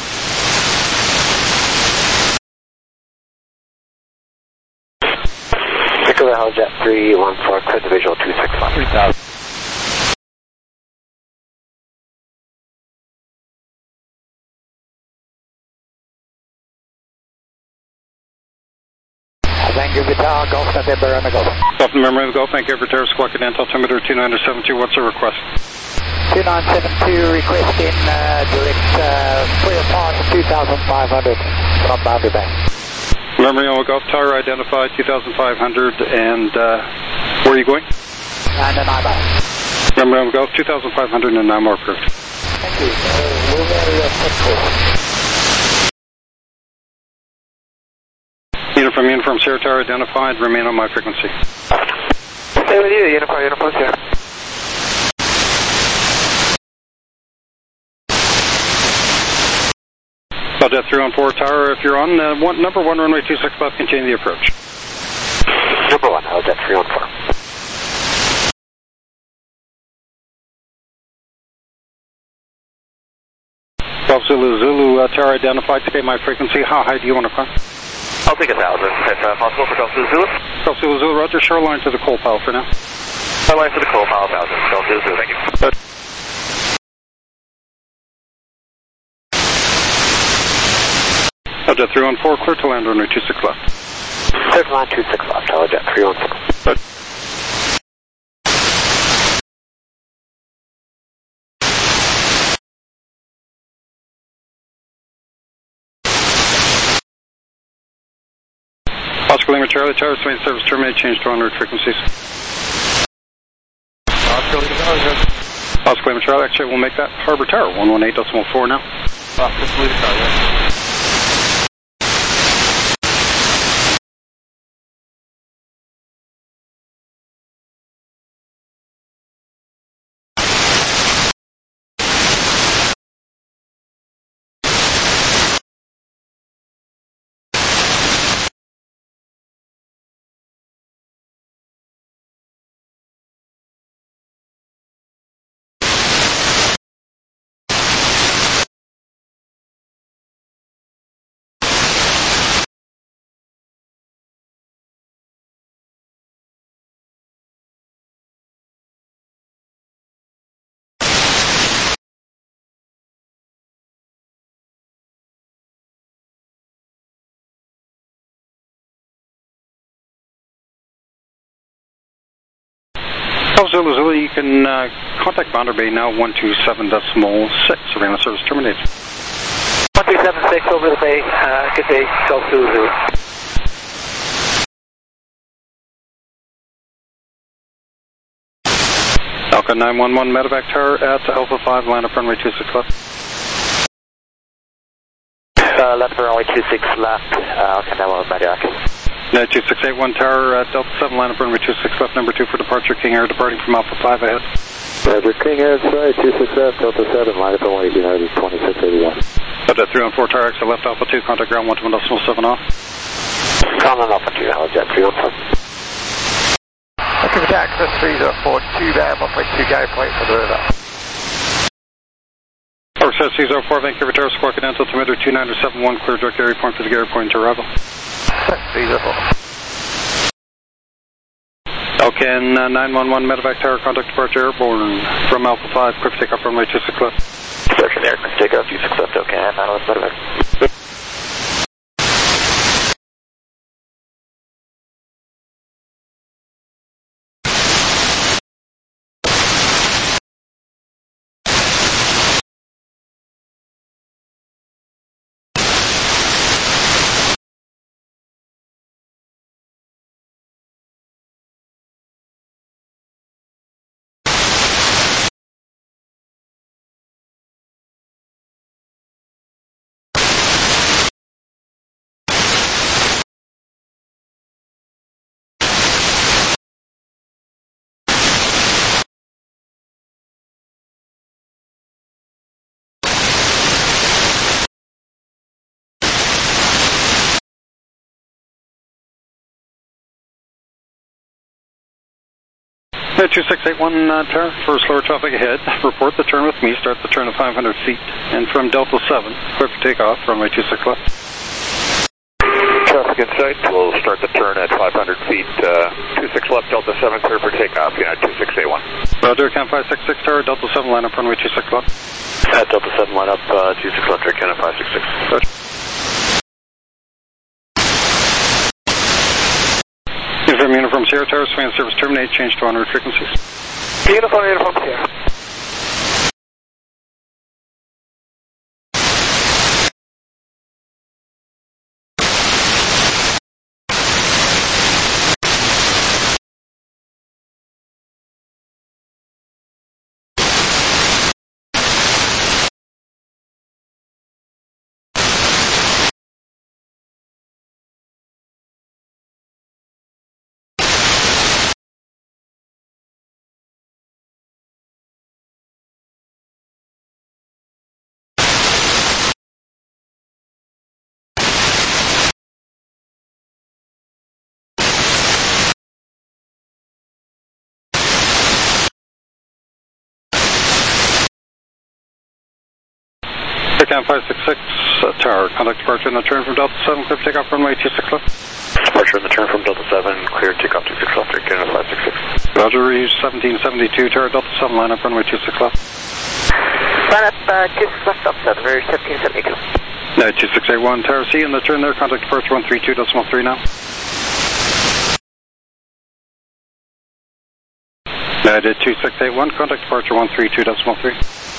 Echo the Helljet three one four, clear the visual two six one. three thousand. Vancouver Tower, Golf November and Echo. Golf November, Golf, Vancouver Tower, Squawk Cadence, altimeter two nine seven two, what's the request? two nine seven two requesting uh, direct uh, free of park two thousand five hundred from Boundary Bay. November, Golf Tower identified two thousand five hundred, and uh, where are you going? And an I M O. November, Golf two thousand five hundred and I M O approved. Thank you. Uh, we'll area control. Unit from Uniform Sierra Tower identified, remain on my frequency. Stay with you, Uniform, Uniform Sierra. Jet three one four Tower, if you're on uh, one, number one runway two six left, continue the approach. Number one, Jet three one four. Golf Zulu, Zulu uh, Tower identified, stay my frequency. How high do you want to climb? I'll take a thousand, if uh, possible, for Golf Zulu Zulu. Golf Zulu, Zulu, roger, shoreline to the coal pile for now. Shoreline to the coal pile, thousand, Golf Zulu Zulu, thank you. Good. Jet three one four, clear to land runway two six left. Clear to land two six left, Jet three one four. Good. Oscar Lima Charlie Tower, estimated service terminated, change to on-route frequencies. Oscar Lima Charlie. Oscar Lima Charlie, actually we'll make that Harbor Tower, one one eight point four now. Oscar Lima Charlie. Golf Zulu, Zulu, you can uh, contact Boundary Bay now, one two seven point six, Savannah service terminated. one two seven six over the bay, uh, good day, Golf Zulu Zulu. Alpha nine one one, Medevac Tower at Alpha five, line up runway two six left. Uh, left runway two six left, uh, Alpha nine one one, Medevac. No, two six eight one Tower at Delta seven, line up runway two six left, number two for departure, King Air departing from Alpha five ahead. Roger, King Air, sorry, two six left, Delta seven, line up runway United twenty-six eighty-one. Jet three one four Tower, exit left Alpha two, contact ground one two one point seven off. Common Alpha two, Jet three one four. Okay, access three zero four two there, one point two go point for the river. Access three zero four, Vancouver Tower, Squawk Cadence, altimeter two nine seven one, clear direct area point for the Gary Point to arrival. three zero four. Elcan uh, nine one one, Medevac Tower, contact departure airborne from Alpha five, quick takeoff runway two six left. Departure there, quick takeoff, two six left, Elcan nine one one, Medevac. Yeah, two six eight one uh, Tower, for slower traffic ahead. Report the turn with me. Start the turn at five hundred feet. And from Delta seven, clear for takeoff, runway two six left. Traffic in sight. We'll start the turn at five hundred feet. Uh, two six left, Delta seven, clear for takeoff. United two six eight one. Roger, Cam five six six Tower, Delta seven, line up, runway two six left. At Delta seven, line up, uh, two six left, Air Canada five six six. Roger. Uniform Uniform Sierra Tower, span service terminate, change to on route frequencies. Uniform Uniform Sierra. Cam five six six uh, Tower, contact departure in the turn from Delta seven, clear for takeoff, runway two six left. Departure in the turn from Delta seven, clear takeoff two six left, Air Canada five six six. Roger, reach seventeen seventy-two Tower, Delta seven, line up, runway two six left. Line up, uh, two six left, Delta seven, reach seventeen seventy-two. No, two six eight one Tower C in the turn there, contact departure one three two decimal three now. United two six eight one, contact departure one three two decimal three.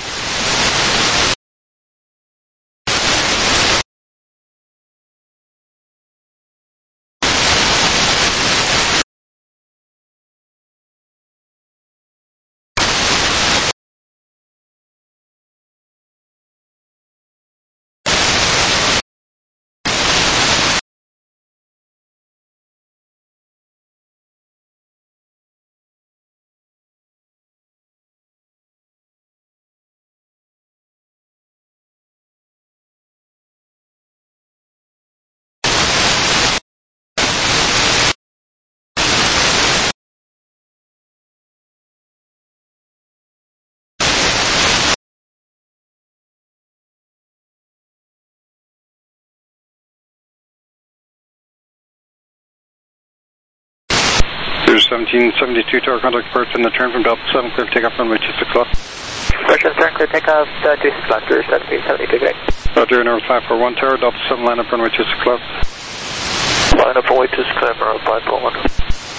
seventeen seventy-two Tower, contact departure in the turn from Delta seven, clear for takeoff, runway two six left. Departure turn, clear takeoff, uh, two six left, reach seventeen seventy-two, great. Roger, number five four one Tower, Delta seven, line up, runway two six left. Line up, runway two six left, runway five four one.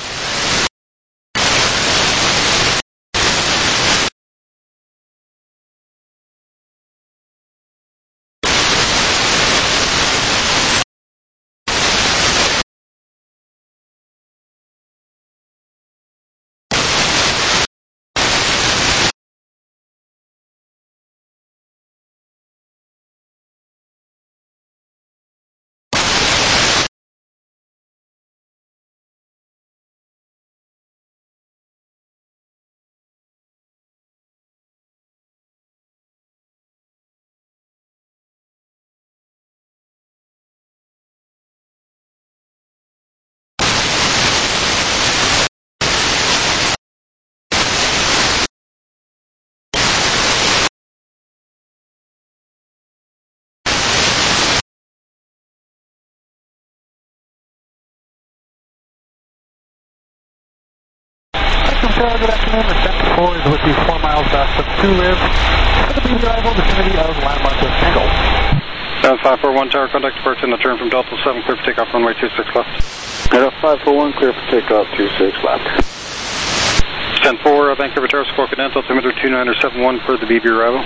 Good afternoon, the Central four is with you four miles west of Tulip for the B B arrival vicinity of landmark with Angle. seven five four one Tower, contact departure in the turn from Delta seven, clear for takeoff, runway two six left. Delta five four one, clear for takeoff, two six left. ten four, uh, Vancouver Tower, Squawk Continental, altimeter two nine seven one for the B B arrival.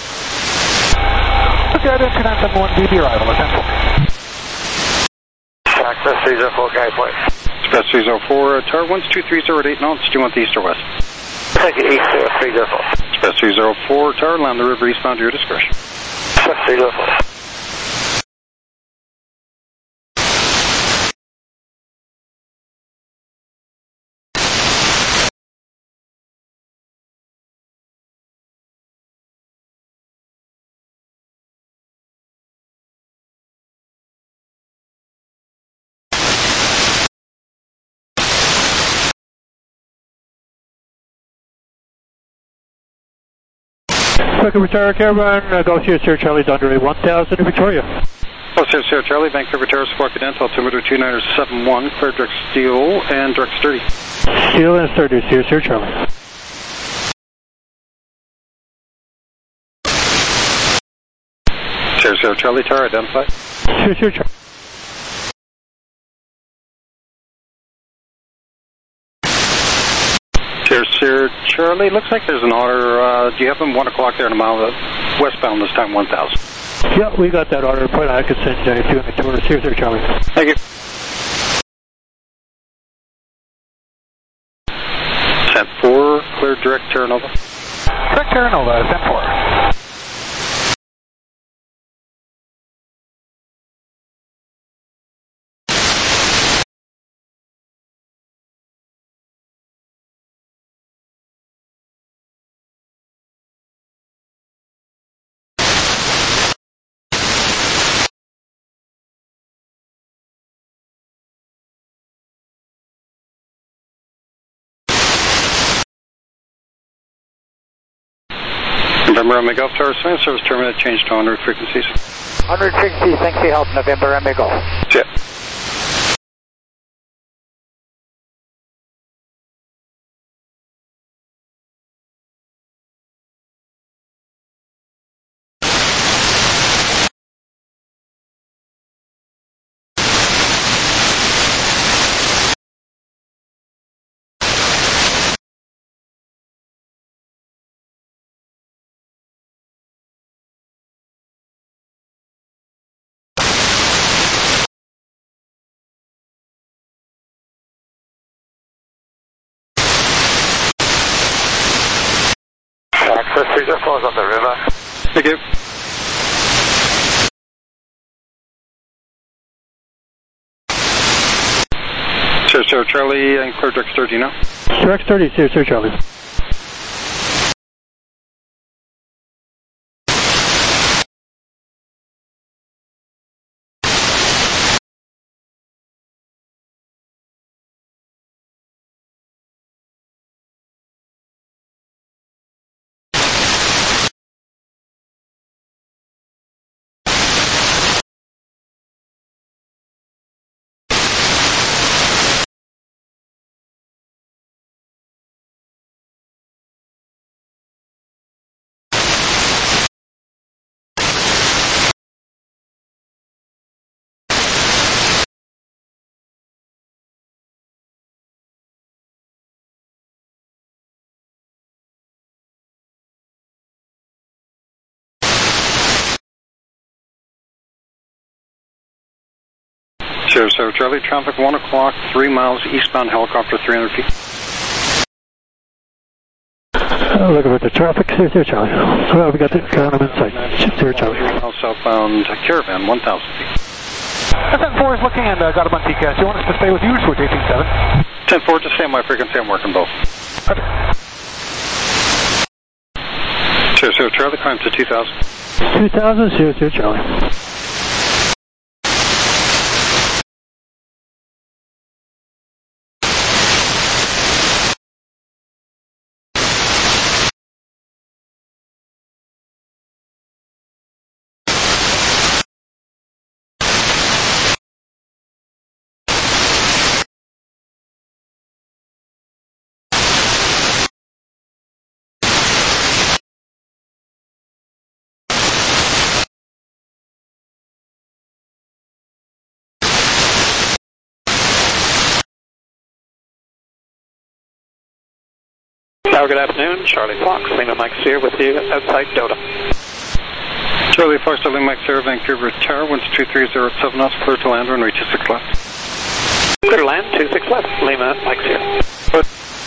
Okay, two nine seven one B B arrival, essential. Access three zero four, guide point. Express three zero four, uh, Tower, once two three zero at eight knots, do you want the east or west? Thank you, east, uh, three zero four. Express three zero four, Tower, land the river eastbound to your discretion. Express three zero four. Vancouver Tower, Caravan, uh, Golf Sierra Sierra Charlie, Dundee one thousand in Victoria. Golf Sierra Sierra Charlie, Vancouver Tower, Squawk Cadence, altimeter two nine seven one, clear direct steel and direct sturdy. Steel and sturdy, Sierra Sierra Charlie. Sierra Sierra Charlie, Tower, identify. Sierra Sierra Charlie. Sierra Sierra Charlie, looks like there's an order. Uh, do you have them one o'clock there in a mile uh, westbound this time, one thousand? Yeah, we got that order. Point I could send uh, two in the tour. Sierra Sierra Charlie. Thank you. Sent four, clear direct Terra Nova. Direct Terra Nova, sent four. November Romeo Golf Tower, Science Service terminate, change to en route frequencies. En route frequencies, thanks for your help, November Romeo Golf. Yeah. Access freezer falls on the river. Thank you. Sierra Sierra Charlie and clear direct thirty now. Direct thirty, Sierra Sierra Charlie. Sierra Sierra Charlie, traffic one o'clock, three miles eastbound, helicopter three hundred feet. Oh, looking at the traffic, Sierra Sierra Charlie. Well, we got the Caravan in sight. Sierra Charlie. Now southbound Caravan, one thousand feet. S N four is looking and uh, got him on T C A S. Do you want us to stay with you or switch eighteen seven? ten four, just stay on my frequency, I'm working both. Okay. Sierra Sierra Charlie, climb to two thousand. two thousand, Sierra Sierra Charlie. Tower, good afternoon. Charlie Fox, Lima Mike Sierra with you outside Dota. Charlie Fox, Lima Mike Sierra, Vancouver Tower, winds two three zero seven knots, clear to land, runway two six left. Clear to land, two six left, Lima Mike Sierra. Good.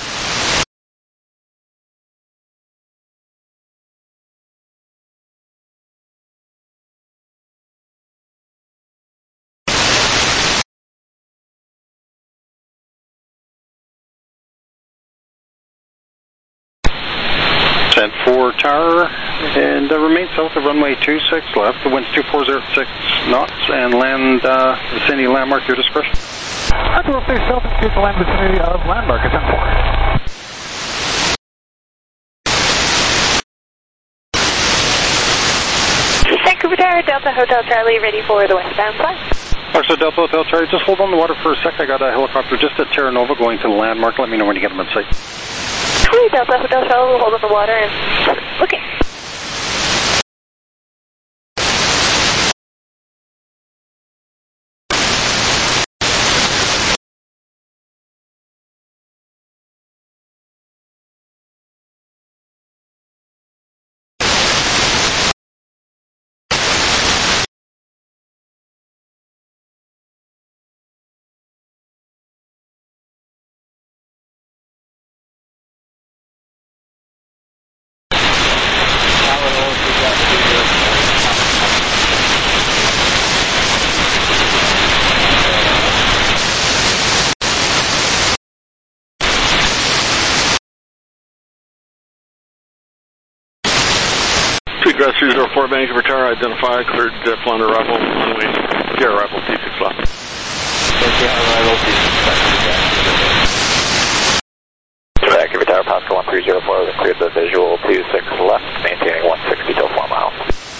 Sent four tower and uh, remain south of runway two six left. The wind's two four zero six knots and land uh, vicinity landmark, your discretion. I will stay south and keep the land vicinity of landmark at ten four. Vancouver Tower, Delta Hotel Charlie, ready for the westbound flight. Foxtrot Delta Hotel Charlie, just hold on the water for a sec. I got a helicopter just at Terra Nova going to the landmark. Let me know when you get them in sight. Three Delta Hotel Charlie, hold on the water and looking. Grass three zero four, Vancouver Tower, identified, cleared uh, flying arrival, runway, yeah, arrival T six left. Arrival T six left. Vancouver Tower, Pascal one three zero four, cleared the visual T six left, maintaining one sixty till four miles.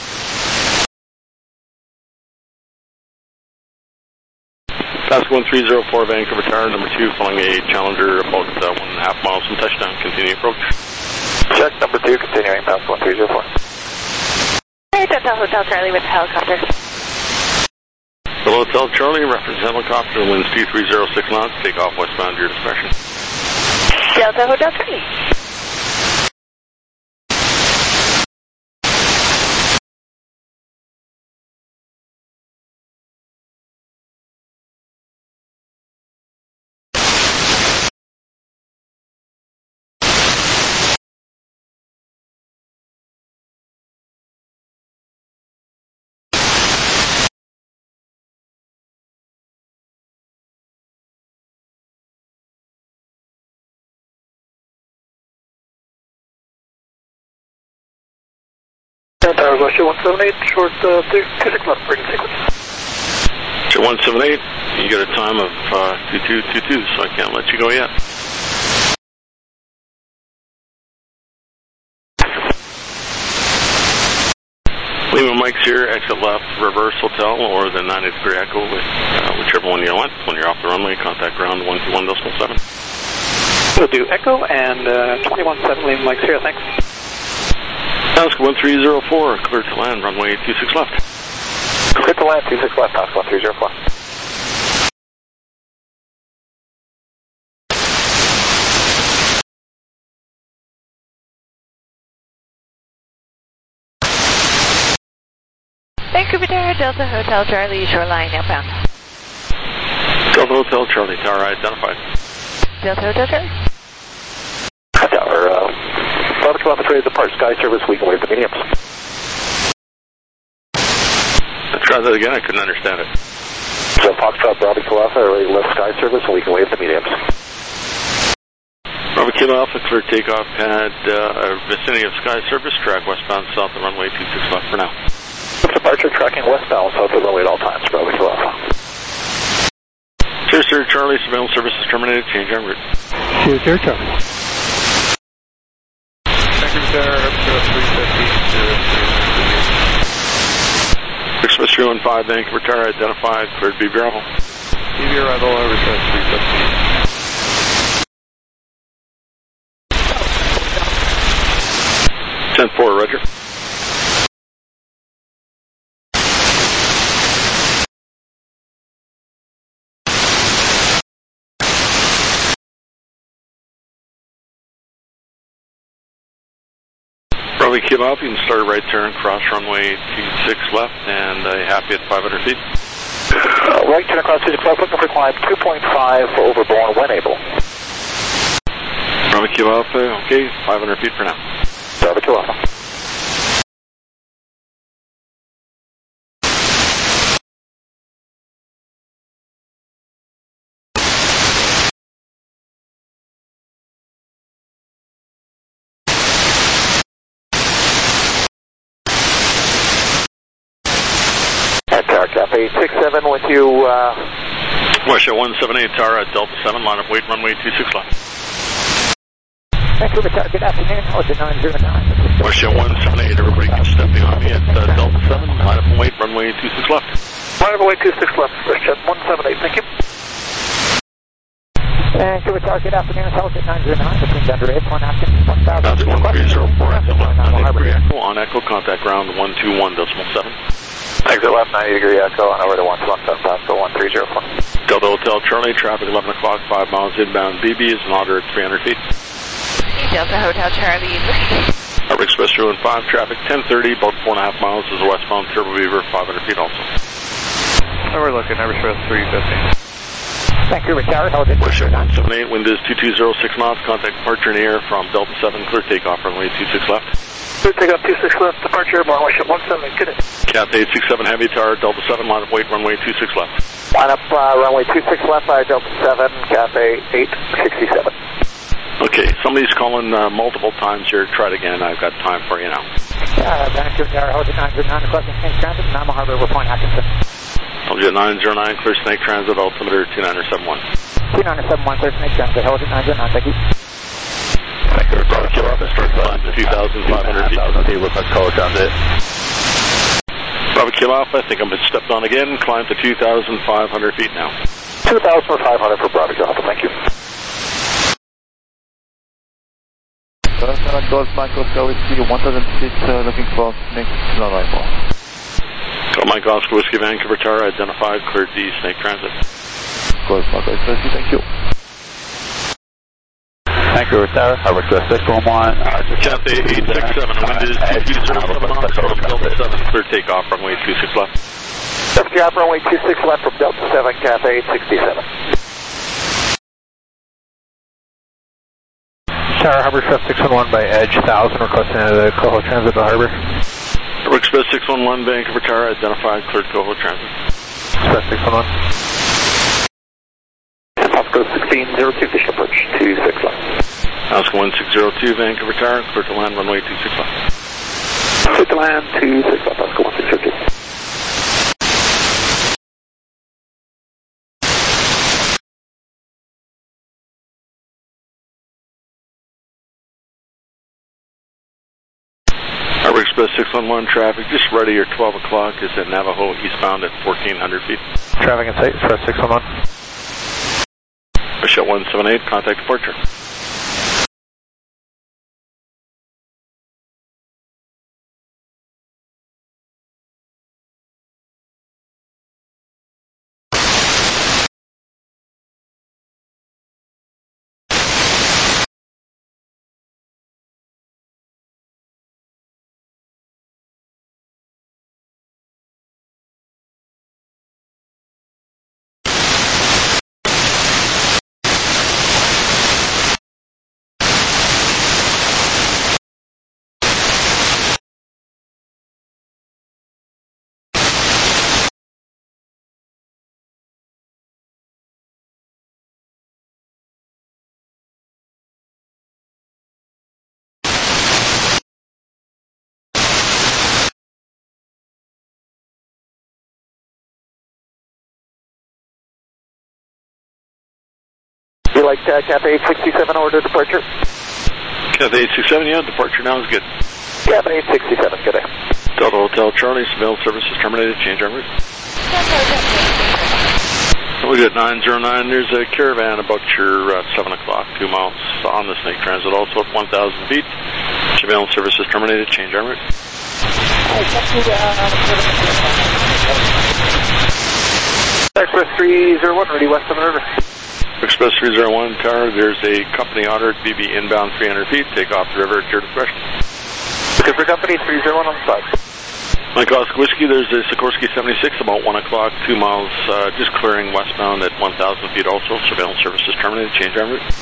Pascal one three zero four, Vancouver Tower, number two, flying a Challenger about uh, one and a half miles from touchdown, continue approach. Check, number two, continuing, Pascal one three zero four. Delta Hotel Charlie with helicopter. Hello, Hotel Charlie, reference helicopter, winds two three zero six knots, take off westbound your discretion. Delta Hotel Charlie. Tower, Russia one seven eight, short uh, two six left, braking sequence. Short one seven eight, you get a time of uh, two two two two, so I can't let you go yet. Lima Mike's here, exit left, reverse hotel, or the ninety degree echo, with, uh, whichever one you want. When you're off the runway, contact ground one two one decimal seven. We'll do echo and uh, twenty-one seven, Lima Mike's here, thanks. Pascal one three zero four, clear to land, runway two six left. Clear to land, two six left, Pascal one three zero four. Vancouver Tower, Delta Hotel Charlie, shoreline outbound. Delta Hotel Charlie, tower identified. Delta Hotel Charlie. Tower, uh, five kilometers ready to depart, sky service, we can wave the mediums. Let's try that again, I couldn't understand it. So Foxtrot, Bravo Kilo Alpha, ready to lift sky service, and we can wave the mediums. Bravo Kilo Alpha, clear takeoff pad, uh, vicinity of sky service, track westbound south of runway two six left for now. Departure tracking westbound south of runway at all times, Bravo Kilo Alpha. Sure, sir, Charlie, surveillance service is terminated, change en route. Sure, sir, Charlie. Vancouver up to three fifty. Express three one five, Vancouver Tower identified, cleared B B arrival. B B arrival, over three fifty. ten four, roger. Bravo Kilo Alpha, you can start a right turn, cross runway two six left, and uh, happy at five hundred feet. Uh, right turn across two six left, looking for climb two point five for overborne when able. Bravo Kilo Alpha, okay, five hundred feet for now. Bravo Kilo Alpha. eight six seven with you, uh... Russia one seven eight, Tower at Delta seven, line of weight, runway two six left. Vancouver Tower, good afternoon, Ocean nine zero nine. Russia one seven eight, everybody keep stepping on me at uh, Delta seven, line of two six left. Line runway two six left, Christian one seven eight, thank you. Vancouver Tower, good afternoon, Celtic nine zero nine, between Denver Airport, Atkins, one thousand. That's one three zero four, exit left, ninety degree echo, on echo, contact ground one two one decimal seven. Exit left, ninety degree echo, on over to one one seven, Pasco one three zero four. Delta Hotel Charlie, traffic eleven o'clock, five miles inbound, B B is an order at three hundred feet. Delta Hotel Charlie. Harbor Express three one five, traffic ten thirty, about four and a half miles is a westbound Turbo Beaver, five hundred feet also. So we're looking, Harbor Express three fifty. Vancouver Tower, hold it. Wish one seven eight, wind is two two zero six knots, contact departure in the air from Delta seven, clear takeoff, runway two six left. Clear takeoff two six left, departure airborne, wish one seven eight, good day. Cat eight six seven Heavy Tower, Delta seven, line of weight, runway two six left. Line up uh, runway two six left by Delta seven, Cafe eight sixty-seven. Okay, somebody's calling uh, multiple times here, try it again, I've got time for you now. Uh, Vancouver Tower, hold it nine zero nine, requesting Snake Transit, Nanaimo Harbor, we're point Atkinson. I'll get nine zero nine, clear Snake Transit, altimeter two nine seven one. two nine seven one, clear Snake Transit, hold it nine zero nine, thank you. Vancouver Tower, kill off, start climb to two thousand five hundred feet. Look like call transit. Bravo kill off, I think I'm stepped on again, climb to two thousand five hundred feet now. two thousand five hundred for Bravo kill off, thank you. Golf Michael Oscar Whiskey one thousand six, uh, looking for next arrival. So Mike Oscar Whiskey Vancouver Tower, identified, cleared the Snake Transit. Golf Michael Oscar Whiskey, thank you. Vancouver Tower, Harbor Express six one one. Cathay eight six seven, wind is two two zero seven knots from Delta seven, clear takeoff, runway two six left. Takeoff runway two six left from Delta seven, Cafe eight sixty-seven. Tower, Harbor Express six one one by Edge one thousand, requesting the Coho Transit to Harbor. Harbor Express six one one, Vancouver Tower, identified, cleared Coho Transit. Express six one one. Oscar sixteen zero two, fish approach two six left. Oscar one six zero two, Vancouver Tower, clear to land, runway two six left. Clear to land two six left, Oscar one six zero two. Harbor Express six one one, traffic just ready here, twelve o'clock, is at Navajo, eastbound at fourteen hundred feet. Traffic in sight, Express six one one. Michelle one seven eight, contact departure. You like uh, Cafe eight sixty-seven order departure? Cafe eight six seven, yeah, departure now is good. Cafe eight sixty-seven, good day. Delta Hotel Charlie, surveillance services terminated, change en route. We got nine zero nine, there's a caravan about your uh, seven o'clock, two miles on the Snake Transit, also at one thousand feet. Surveillance services terminated, change en route. Express three zero one, ready west of the river. Express three zero one, Tower, there's a company order, B B inbound three hundred feet, take off the river at your discretion. Looking for company three zero one on the side. Mike Oscar Whiskey, there's a Sikorsky seventy-six about one o'clock, two miles, uh, just clearing westbound at one thousand feet also. Surveillance services terminated, change en route.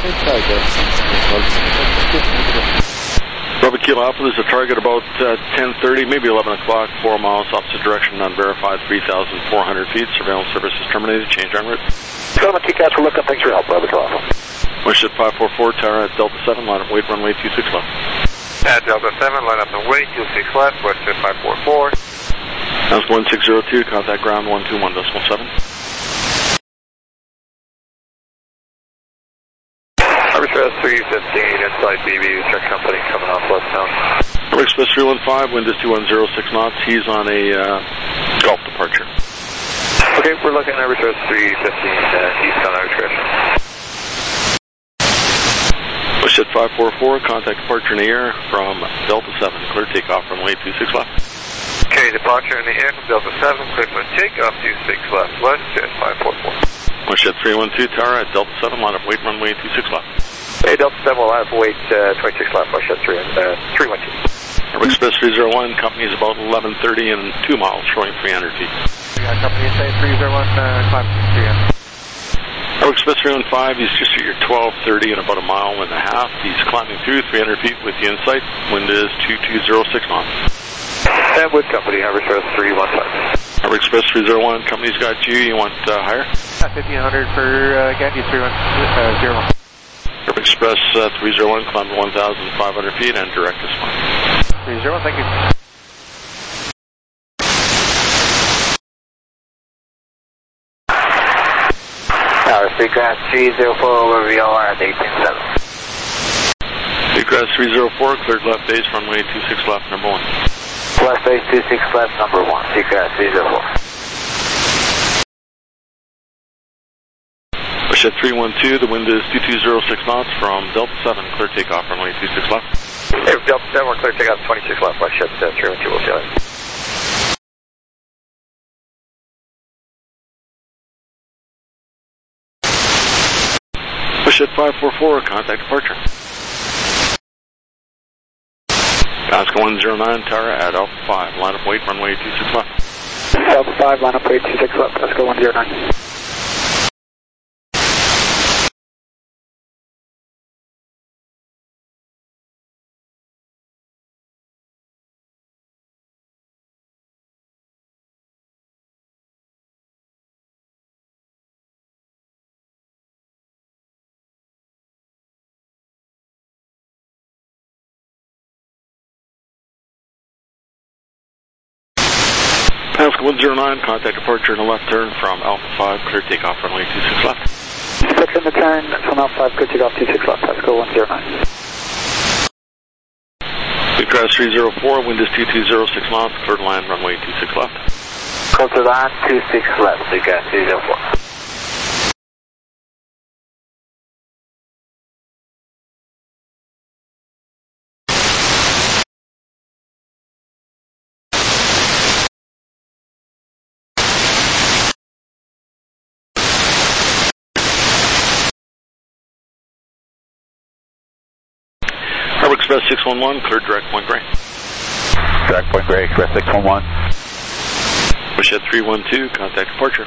Bravo Kilo Alpha, there's a target about uh, ten thirty, maybe eleven o'clock, four miles opposite direction, unverified, three thousand four hundred feet. Surveillance services terminated, change en route. Gentlemen, kick out for lookup, thanks for your help, Bravo Kilo Alpha. Wish at five four four, Tower at Delta seven, line up weight, runway two six left. At Delta seven, line up and wait, two six left, west at five four four. That's one six zero two, contact ground one two one decimal seven. Harbor Express three fifteen, inside B B, check company coming off westbound. Harbor Express three one five, wind is two one zero six knots. He's on a uh, Golf departure. Okay, we're looking at resource three fifteen uh, east on our direction. Bushhead five four four, contact departure in the air from Delta seven, clear takeoff runway two six left. Okay, departure in the air from Delta seven, clear for takeoff two six left, west, jet five four four. Bushhead three one two, tower at Delta seven, line up weight runway two six left. Hey, Delta seven will line up weight uh, twenty-six left, Bushhead three one two. Air Express three zero one, company is about eleven thirty and two miles, showing three hundred feet. Yeah, company say three zero one, uh, climb three hundred. Air Express three one five, he's just at your twelve thirty and about a mile and a half. He's climbing through three hundred feet with the insight. Wind is two two zero six knots. And with company, Air Express three one five. Air Express three zero one, company's got you. You want uh, higher? fifteen hundred for uh, Gandhi three one zero one. Air Express uh, three zero one, climb to one thousand five hundred feet and direct this one. three zero one, thank you. Tower, Seacraft three zero four over V O R at eighteen seven. Seacraft three zero four, cleared left base, runway two six left, number one. Left base two six left, number one. Seacraft three zero four. Bushhead three one two, the wind is two two zero six knots from Delta seven, clear takeoff, runway two six left. Hey, Delta seven, we're clear takeoff twenty-six left, Bushhead uh, three one two, we'll see you later. Bushhead five four four, contact departure. Alaska one zero nine, tower at Alpha five, line up weight, runway two six left. Alpha five, line up weight two six left, Alaska one zero nine. Alaska one zero nine, contact departure in a left turn from Alpha five, clear takeoff, runway two six left. Six in the turn from Alpha five, clear takeoff two six left, Alaska one zero nine. Seacraft three zero four, wind is two two zero six knots, clear to land, runway two six left. Clear to land two six left, Seacraft three zero four. Harbor Express six one one, cleared direct point gray. Direct point gray, Express six one one. Bushhead three one two, contact departure.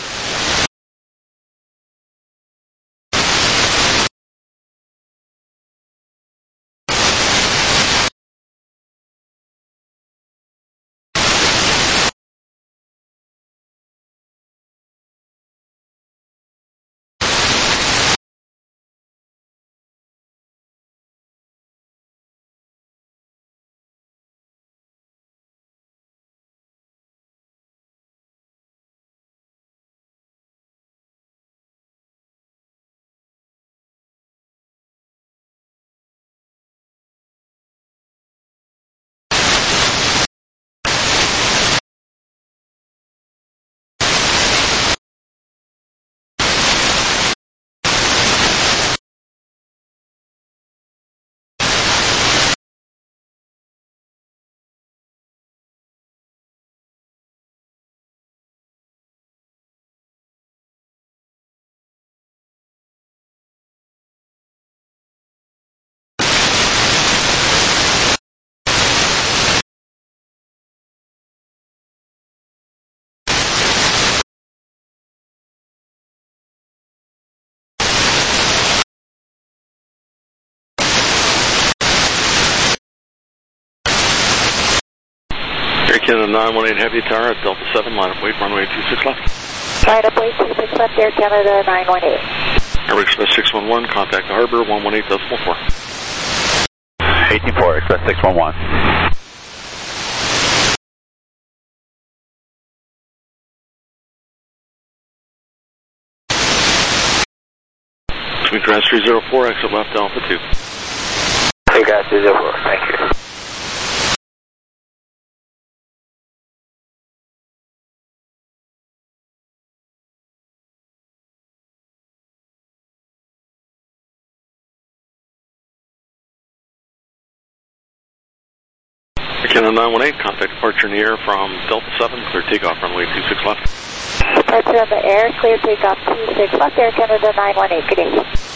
Air Canada nine one eight Heavy, tower at Delta seven, line up weight, runway two six left. Line up weight two six left, Air Canada nine one eight. Air Express six one one, contact the harbor, one one eight decimal four. eighteen four, Express six one one. Seacraft three zero four, exit left Alpha two. Seacraft three zero four, thank you. Canada nine one eight, contact departure in the air from Delta seven, clear takeoff runway two six left. Departure in the air, clear takeoff two six left, Air Canada nine one eight, good day.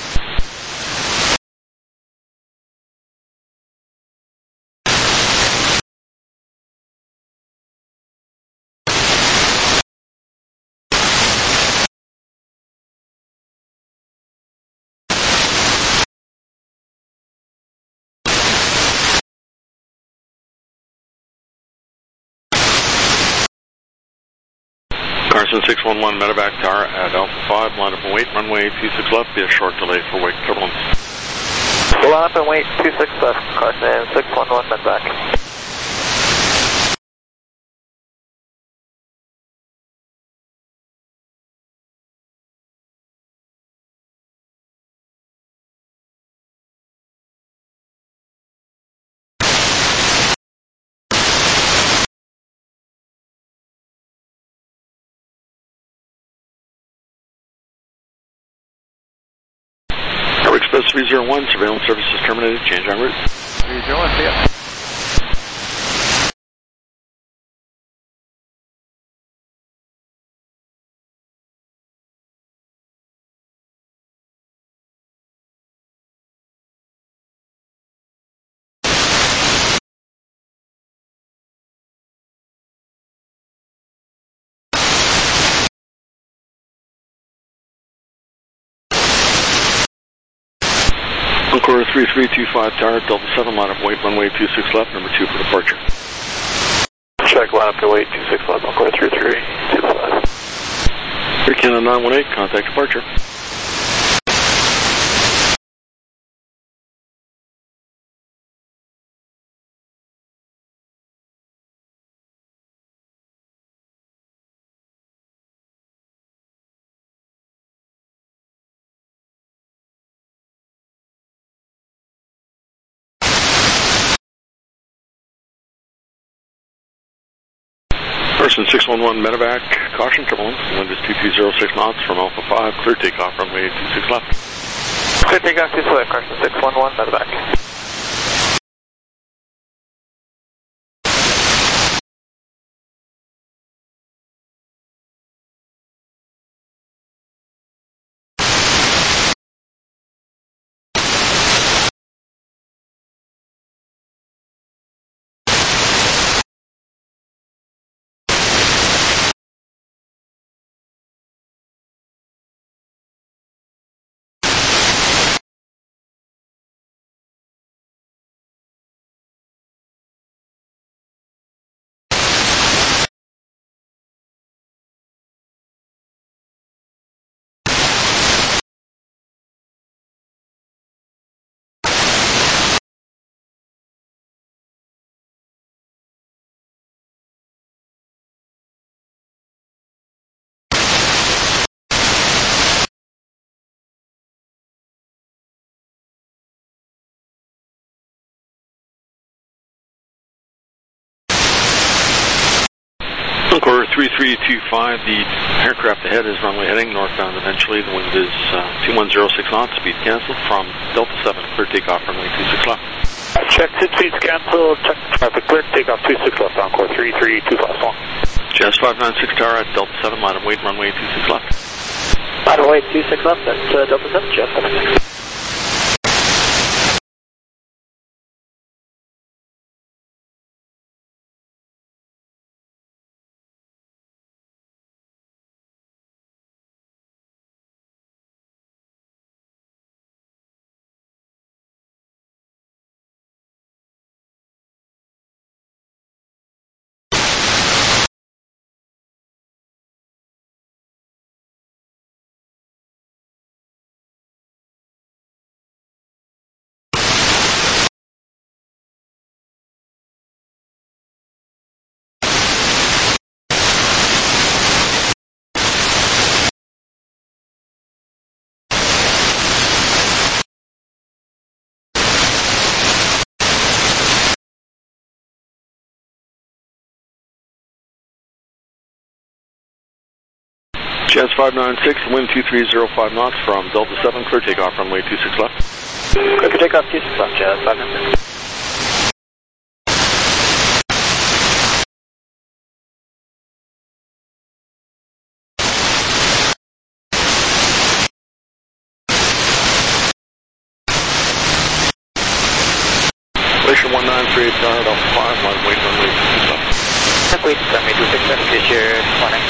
Carson six one one, medevac tower at Alpha five, line up and wait, runway two six left, be a short delay for wake turbulence. Line up and wait, two six left, Carson six one one, medevac. Express three zero one, surveillance services terminated, change en route. three zero one, see ya. Encore three three two five tower, Delta seven, line up wait, runway two six left, number two for departure. Check line up to wait, two six left, Encore three three two five. Air Canada nine one eight, contact departure. Person six one one, medevac, caution, turbulence, wind is two two zero six knots from Alpha five, clear takeoff, runway two six left. Clear takeoff two six left, Carson six one one, medevac. Encore three three two five, the aircraft ahead is runway heading northbound eventually. The wind is uh, two one zero six knots, speed canceled from Delta seven, clear takeoff runway two six left. Check, speeds canceled, check traffic clear, takeoff two six left, Encore three three two five one. Jazz five nine six tower at Delta seven, line of wait, runway two six left. Line of wait, two six left, that's uh, Delta seven, Jazz seven six. Jazz five nine six, wind two three zero five knots from Delta seven, clear takeoff runway two six left. Clear for takeoff two six left, Jazz five nine six. Station one nine three eight Tower, Alpha five, line wait runway two six left. Wait, runway two six left, is your morning.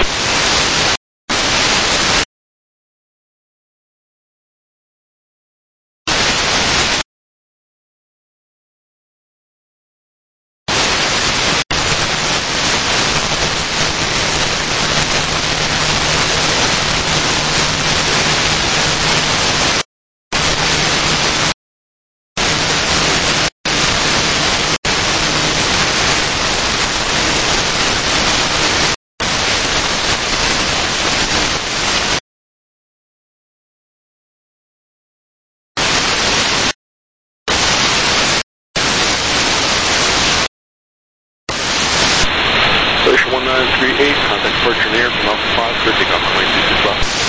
Station one nine three eight, contact departure in the air from Alpha five, clear takeoff runway two six left.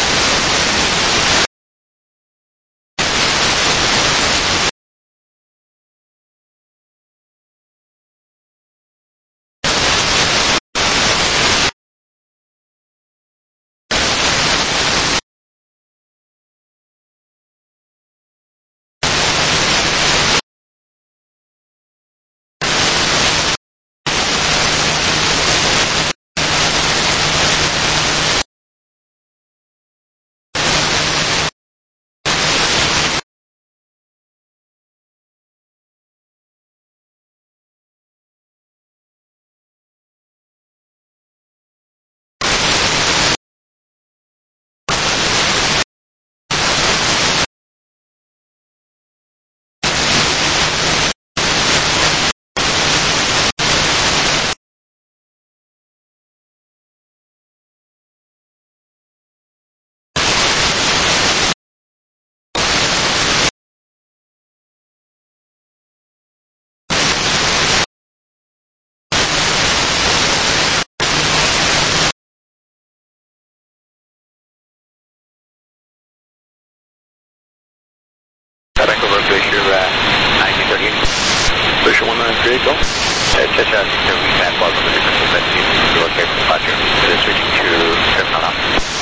Back over to your uh, nineteen thirty-eight. Station one nine three eight, go. Uh, check out the recap log of the difference of that team. Your okay for departure. It is switching to Terminal.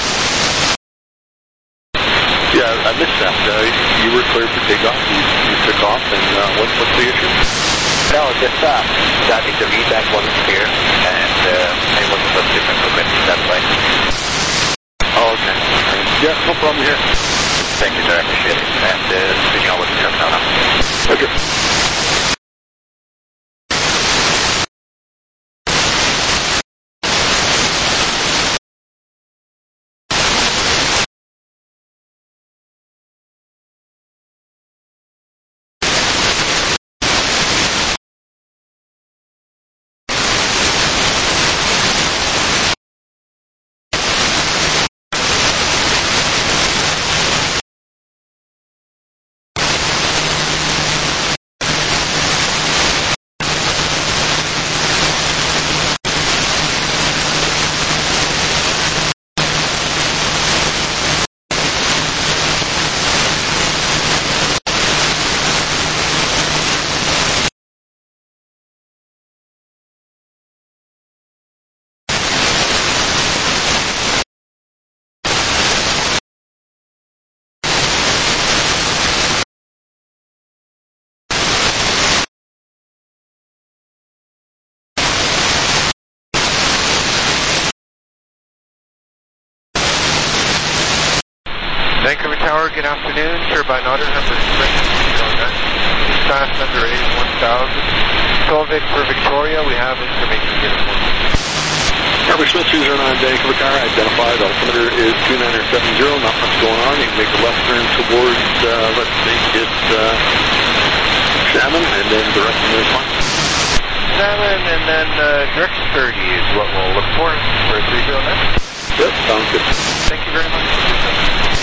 Yeah, I missed that. Uh, you were cleared for takeoff. You, you took off, and uh, what, what's the issue? No, just uh, I think the feedback wasn't clear, and uh, it wasn't a different equipment. That's why. Oh, okay. Yeah, no problem here. Thank you, sir. I appreciate it. And uh, switching over to Terminal now. Okay. Vancouver Tower, good afternoon. Turbine order number three. Fast under A one thousand. Solvik for Victoria, we have information here. Harvey Smith two zero nine Vancouver Tower, identified. Altimeter is two nine seven zero, not much going on. You can make a left turn towards, uh, let's make it uh, Salmon, and then the rest of it is fine. Salmon, and then uh, direction thirty is what we'll look for for three zero nine. Yep, sounds good. Thank you very much.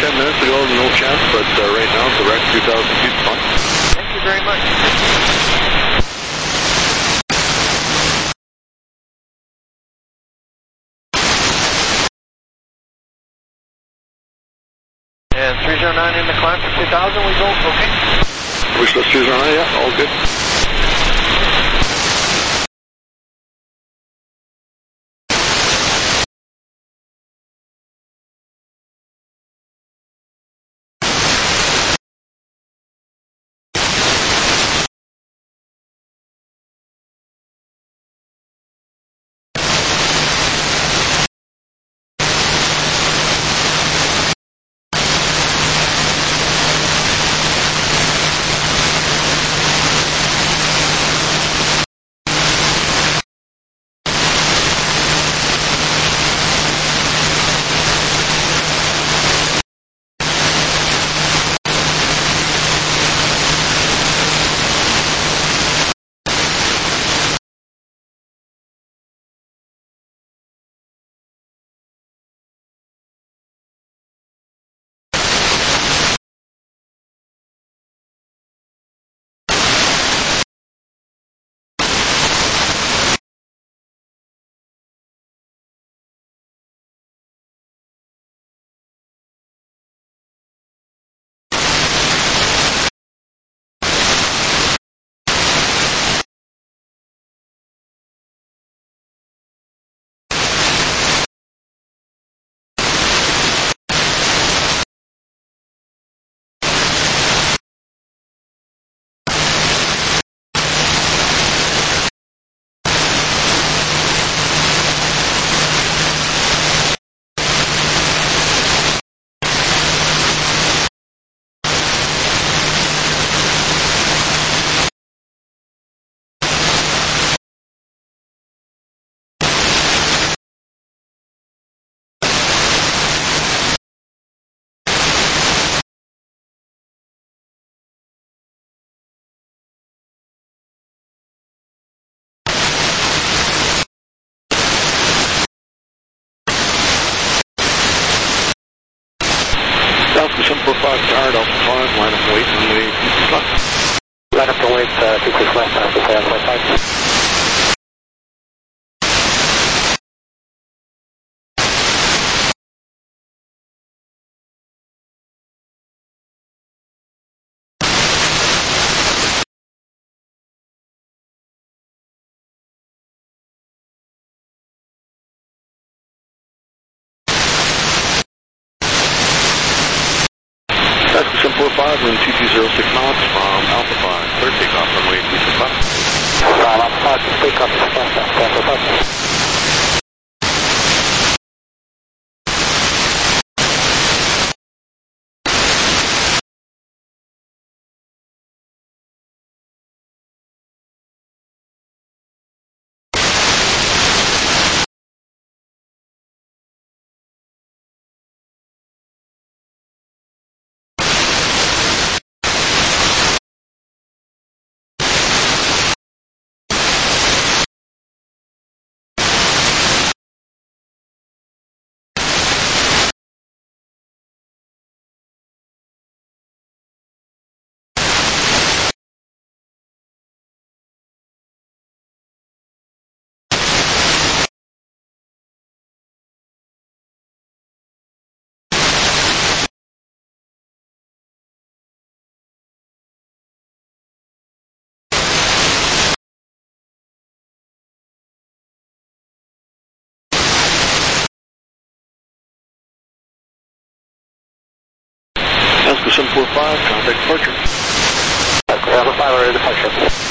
ten minutes ago, no chance, but uh, right now, direct two thousand feet fine. Thank you very much. And three zero nine in the climb for two thousand, we go, okay? Wish list three zero nine, yeah, all good. seven four five Tower, Alpha five, line up wait, runway two six left. Line up to wait, uh, two six left, Alpha five, Alpha five. seven four five, wind two two zero six knots from Alpha five, third takeoff, runway two six left. Alpha five, takeoff, Alpha five. seven four five, contact departure. Alpha five, ready departure.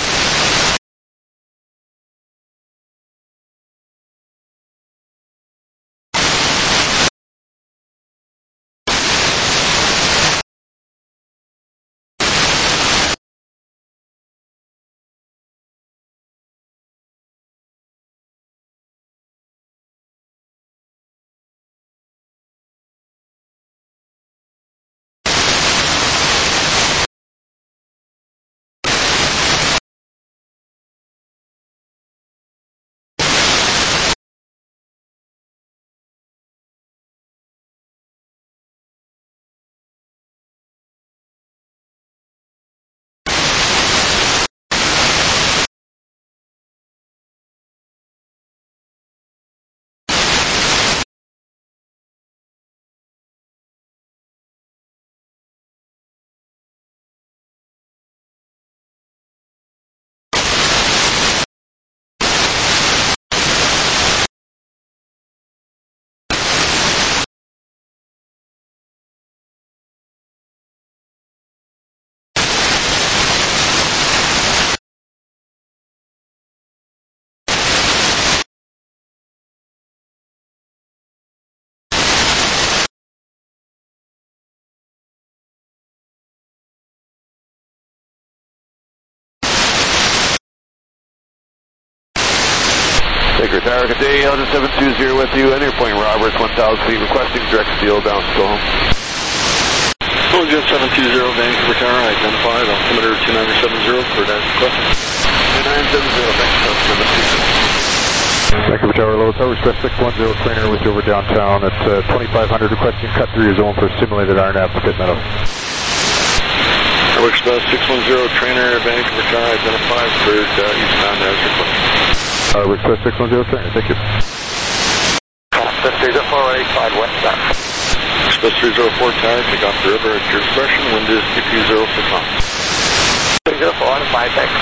Baker Tower, good day, Elgin seven two zero with you, enter point Roberts, one thousand feet, requesting direct steel down to go home. Elgin seven two zero, Vancouver Tower, identified, altimeter two nine seven zero, clear dash requesting. two nine seven zero, Vancouver Tower. Vancouver Tower, Low Tower, Express six one zero, trainer with you over downtown at uh, twenty-five hundred, requesting cut through your zone for simulated R N A V to Pit Meadow. Tower Express six one zero, trainer, Vancouver Tower, identified, cleared uh, eastbound as requested. Tower Express six one zero, trainer, thank you. Express three zero four eighty-five westbound. Express three zero four Tower, take off the river at your discretion, wind is two two zero six knots. three zero four on five deck.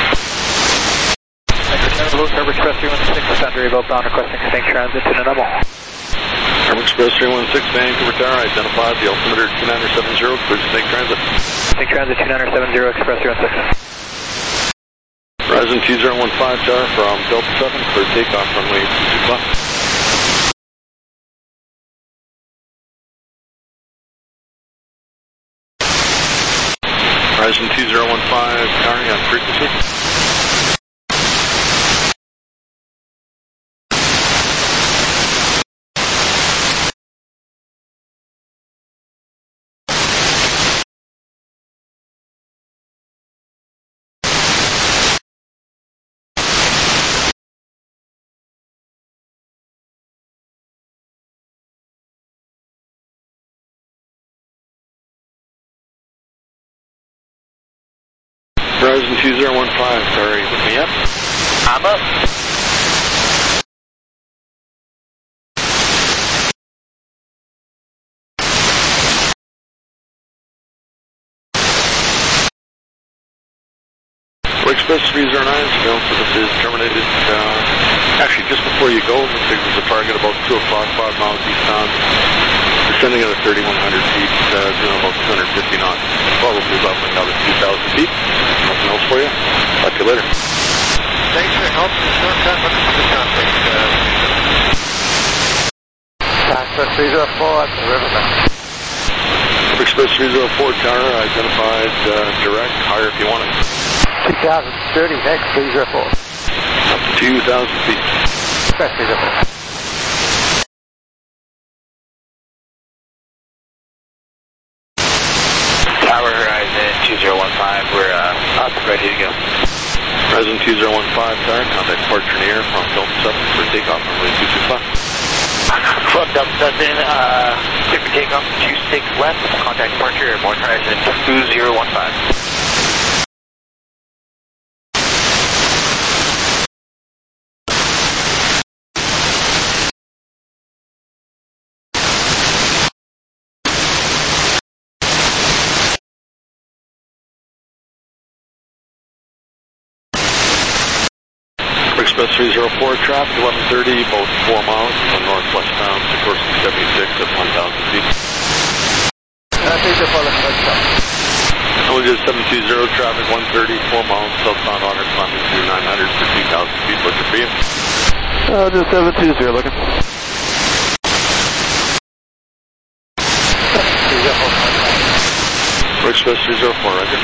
Blue Tower Express three one six, Thunder, bound requesting Snake Transit to Nanaimo. Tower Express three one six, Vancouver Tower, identified, the altimeter two nine seven zero, cleared Snake Transit. Snake Transit two nine seven zero, Express three one six. Horizon two zero one five Tower from Delta seven, clear takeoff runway two six left. Horizon two zero one five Tower on frequency. Horizon two zero one five, sorry, with me up? I'm up. Express three zero nine, surveillance service is terminated. Uh, actually, just before you go, looks like there's a target about two o'clock, five miles eastbound. Descending at thirty-one hundred feet, uh, doing about two hundred fifty knots. Probably up another two thousand feet. Nothing else for you. Talk to you later. Thanks for your help. Short time, looking for the contact. Express three zero four at the riverman. Express three zero four Tower, identified, uh, direct, higher if you want it. two thousand thirty next, three zero four. Up to two thousand feet. Express three zero four. Tower Horizon two zero one five, we're uh, up and ready to go. Horizon two zero one five Tower, contact departure in the air from Delta seven for takeoff runway two six left. From Delta seven, uh, clear for takeoff two six left, contact departure, Airborne Horizon two zero one five. Express three zero four, traffic eleven thirty, about four miles from northwestbound to course seventy-six at one thousand feet. Uh, three zero four, left westbound. Only seven two zero, traffic one thirty, four miles southbound honor climbing through nine hundred for two thousand feet, looking for you. Uh, just seven two zero, looking. Express three zero four, roger.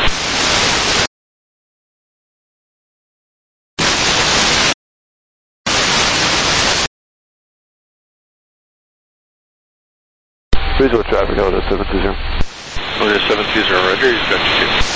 Visual traffic, hold at seven two zero. Oh, there's seven two zero, roger, he's got you too.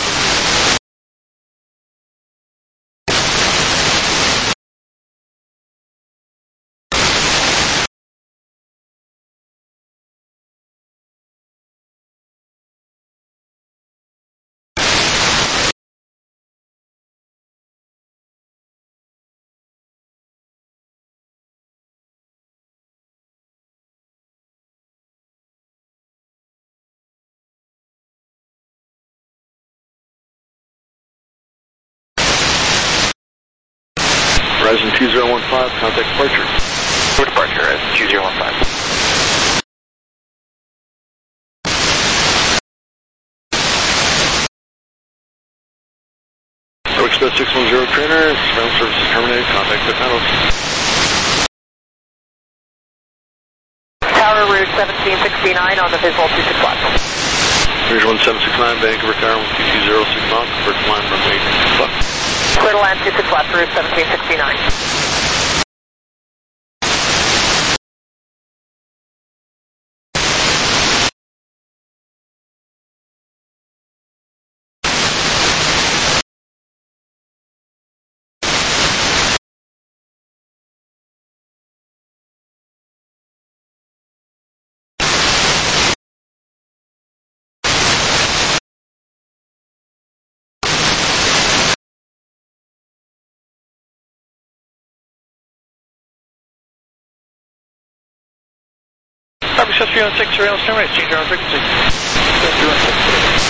Horizon two zero one five, contact departure. For departure, Horizon two zero one five. Express six one zero trainer, ground services terminated, contact the panels. Tower route seventeen sixty-nine on the visual two six left. Here's one seven six nine, Vancouver Tower, one two two zero six knots, first line runway two six left. Clear to land two six left, route seventeen sixty-nine. Access three one six, surveillance terminates, change around frequency. three one six.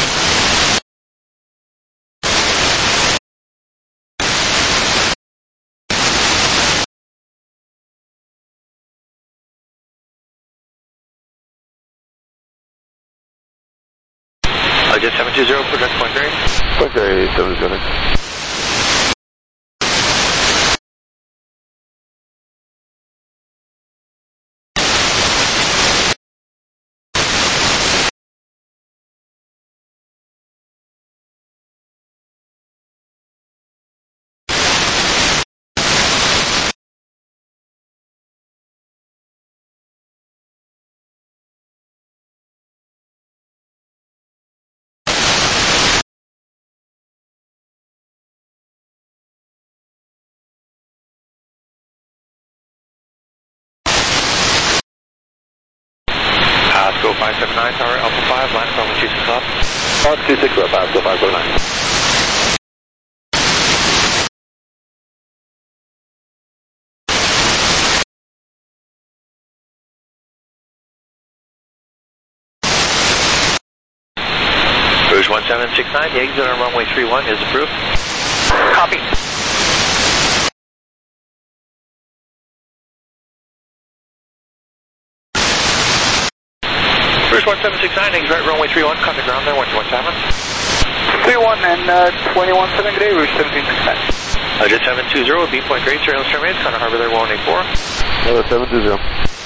Uh, Jet seven two zero, project Point Grey. Point Grey, seven zero. Go five seven nine, tower Alpha five, line from two six left. Alpha two six left, go five seven nine. Rouge one seven six nine, the exit on runway three one is approved. Copy. Rouge one seven six nine, exit right runway three one, contact ground there, one two one seven. three one and uh, twenty-one seven Grey, Rouge seventeen six nine. Uh, Jet seven two zero, B Point Grey, surveillance terminates, contact harbor there, one eight four. Hello, seven two zero.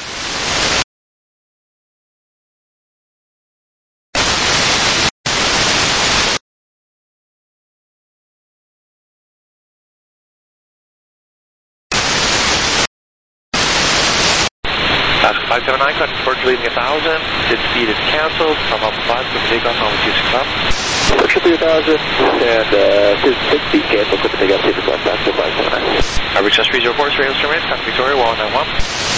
five seven nine, contact departure leaving one thousand, jet speed is cancelled, from Alpha five, click takeoff, runway two six left. Departure be one thousand, and uh, two sixty, cancel, click takeoff, two six left, back to five seven nine. Harbor Express three zero four, surveillance terminates, contact Victoria, one nine one.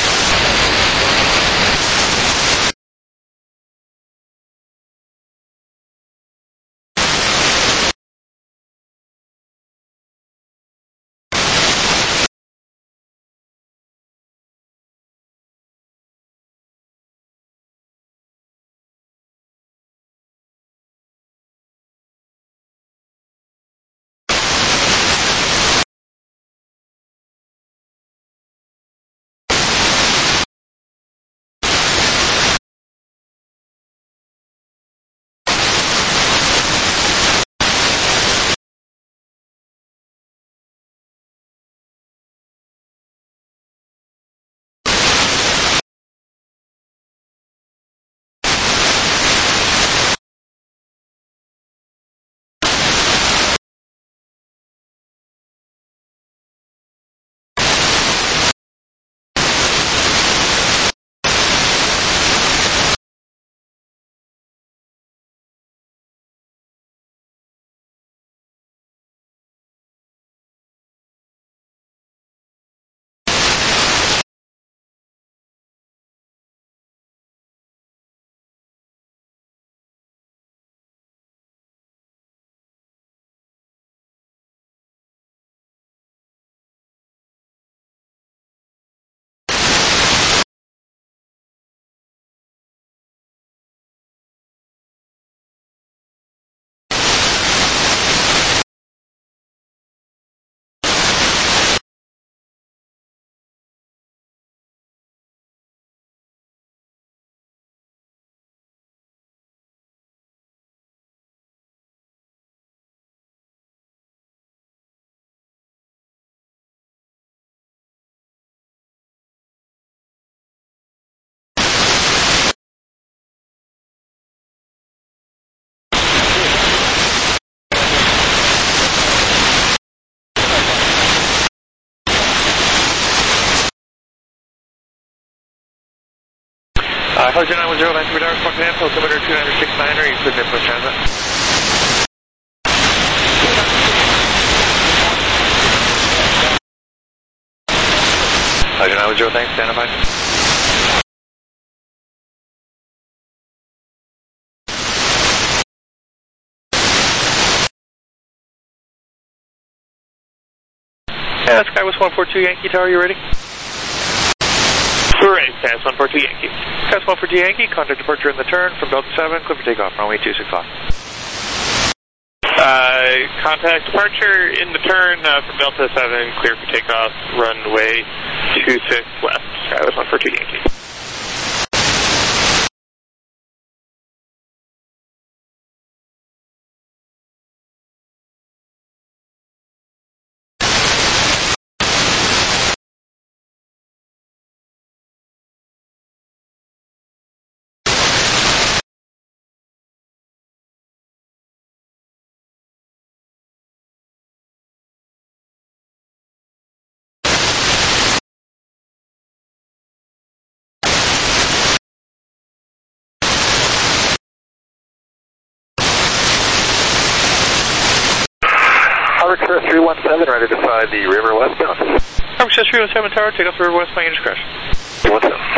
Uh, Hotel nine one zero, nine three Tower, Continental, altimeter two nine six nine, are you cleared to push transit? Hotel nine one zero, thanks, stand by. Yeah, Skywest one four two Yankee Tower, you ready? Ready. pass one four two Yankee. Pass one four two Yankee, contact departure in the turn from Delta seven, clear for takeoff, runway two six five. Uh, contact departure in the turn uh, from Delta seven, clear for takeoff, runway two six left. That was one four two Yankee. Harbor Express three one seven, ready to fly the river westbound. Harbor Express three one seven Tower, take off the river westbound, engine crash. three one seven.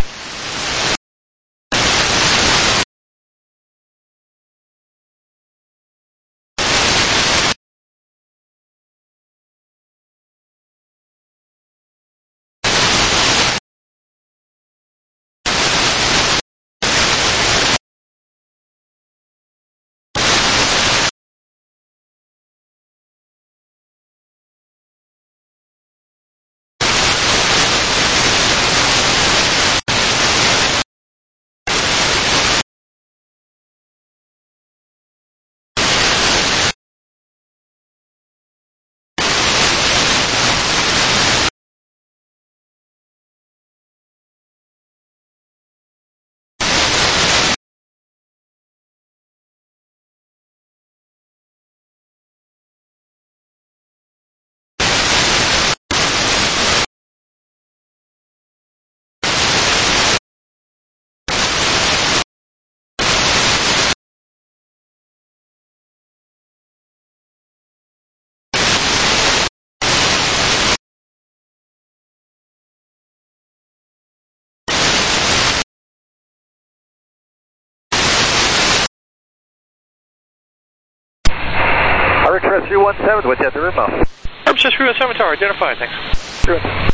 Harbor Express three one seven, what's at the river mouth? Harbor Express three one seven Tower, identified, thanks. three one seven.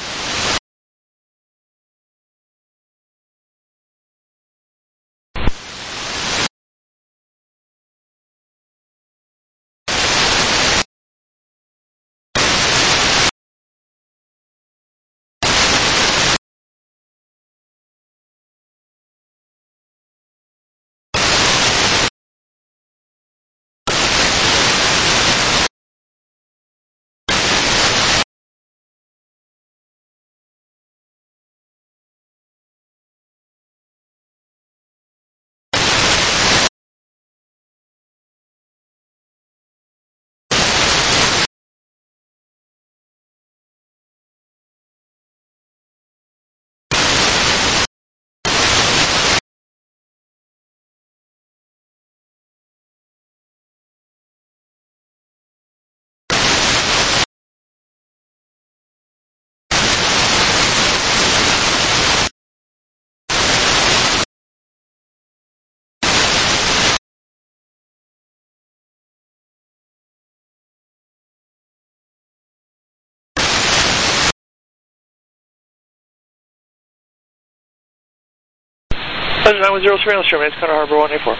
Pleasure nine one zero surveillance terminates, Conner Harbor one eight four.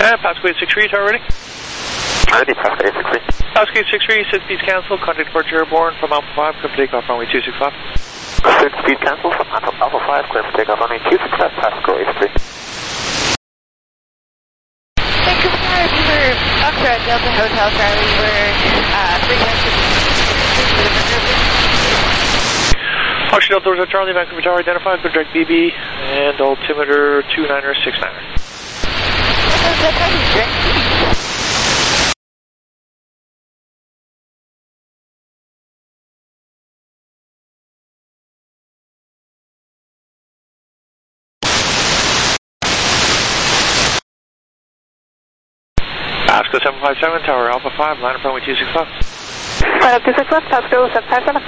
And Pasco eight six three, tower ready? Ready, Pasco eight six three. Pasco eight six three, six speeds cancel, contact departure airborne from Alpha five, clear for takeoff runway two six left. Six speed cancel from Alpha, Alpha five, clear for takeoff runway two six left, Pasco eight six three. Vancouver, Beaver, Foxtrot, Delta Hotel, Charlie, we're uh, three minutes Foxtrot, Delta Hotel, Charlie, Vancouver Tower identified, good direct B B, and altimeter two niner six niner. Pasco seven five seven, tower Alpha five, line up runway two six left. Line up two six left, Pasco seven five seven.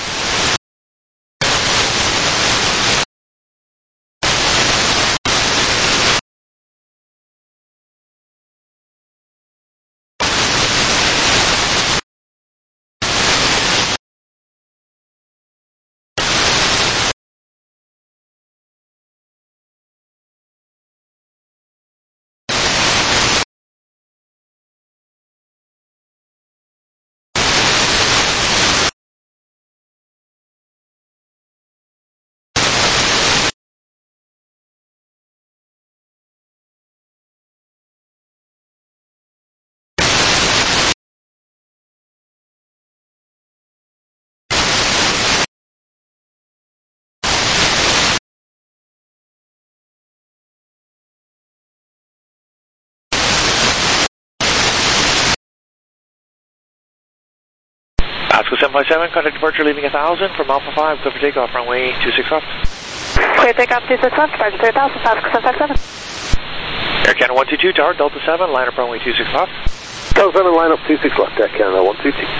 Pasco seven five seven, contact departure leaving one thousand from Alpha five, clear for takeoff runway two six left. Clear takeoff two six left, departure three thousand, Pasco seven five seven. Air Canada one two two, tower Delta seven, line up runway two six left. Delta seven, line up two six left, Air Canada one two two.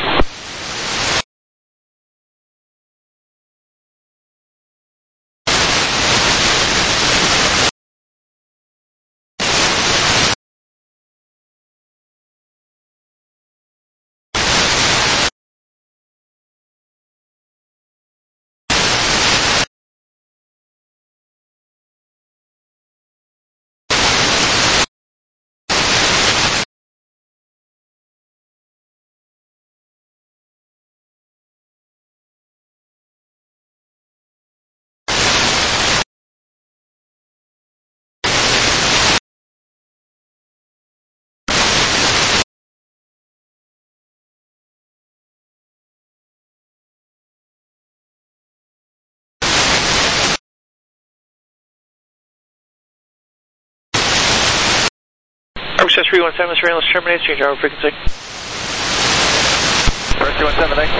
Access three one seven, surveillance terminates, change our frequency. three one seven, thanks.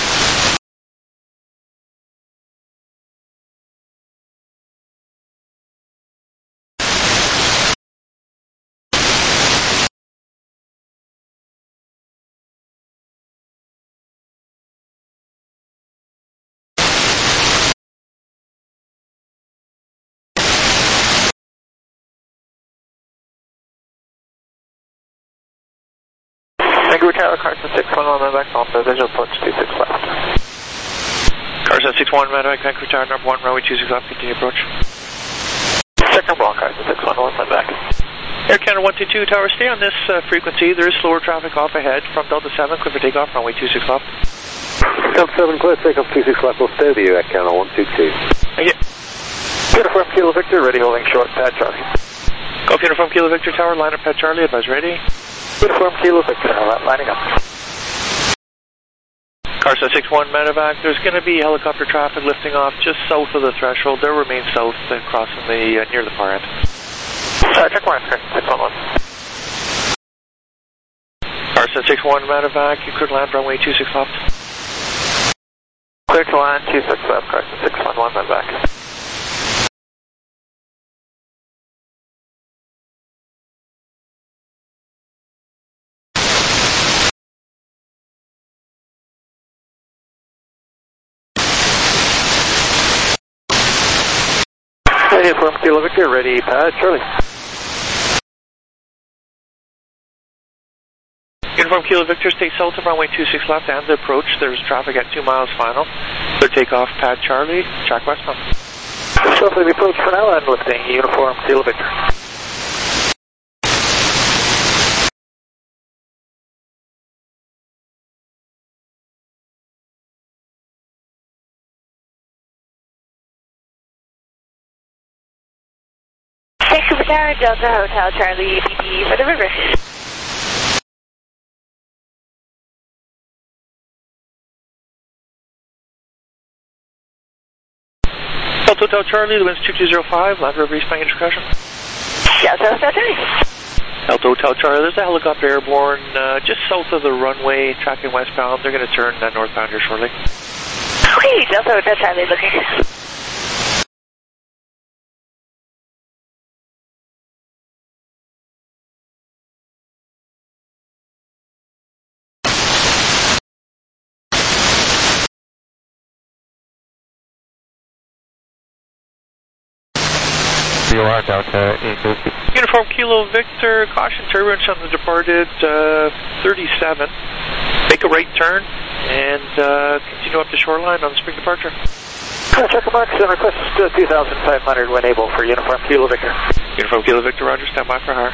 Vancouver Tower, Carson six one one, back off the visual approach two six left. Carson six one, Medevac, Vancouver Tower, number one, runway two six left, continue approach. Second block, Carson six one one, back. Air Canada one two two, tower, stay on this uh, frequency. There is slower traffic off ahead from Delta seven, clear for takeoff, runway two six left. Delta seven, clear for takeoff two six left, we'll stay with you, Air Canada one two two. Thank you. Uniform Kilo Victor, ready holding short, pad Charlie. Golf Uniform Kilo Victor Tower, line up pad Charlie, advise ready. Uniform Kilo Victor, lining up. Carson six one, Medevac, there's going to be helicopter traffic lifting off just south of the threshold. They'll remain south and crossing the, uh, near the far end. Uh, check one, Carson six one one. Carson six one, Medevac, you could land runway two six left. Clear to land two six left, Carson six one one, Medevac. Uniform Kilo Victor, ready, pad Charlie. Uniform Kilo Victor, stay south of runway two six left and the approach. There's traffic at two miles final. Clear takeoff, pad Charlie, track westbound. South of the approach for now and lifting, Uniform Kilo Victor. Vancouver Tower, Delta Hotel, Charlie, B B for the river. Delta Hotel Charlie, the wind's two two zero five, Land Rover East Bank Intercussion. Delta Hotel Charlie. Delta Hotel Charlie, there's a helicopter airborne uh, just south of the runway, tracking westbound. They're going to turn uh, northbound here shortly. Okay, Delta Hotel Charlie looking. You are Delta eight fifty. Uniform Kilo Victor, caution turbulence on the departed uh, thirty-seven. Make a right turn and uh, continue up the shoreline on the spring departure. Check the box and request uh, two thousand five hundred when able for Uniform Kilo Victor. Uniform Kilo Victor, roger, stand by for hire.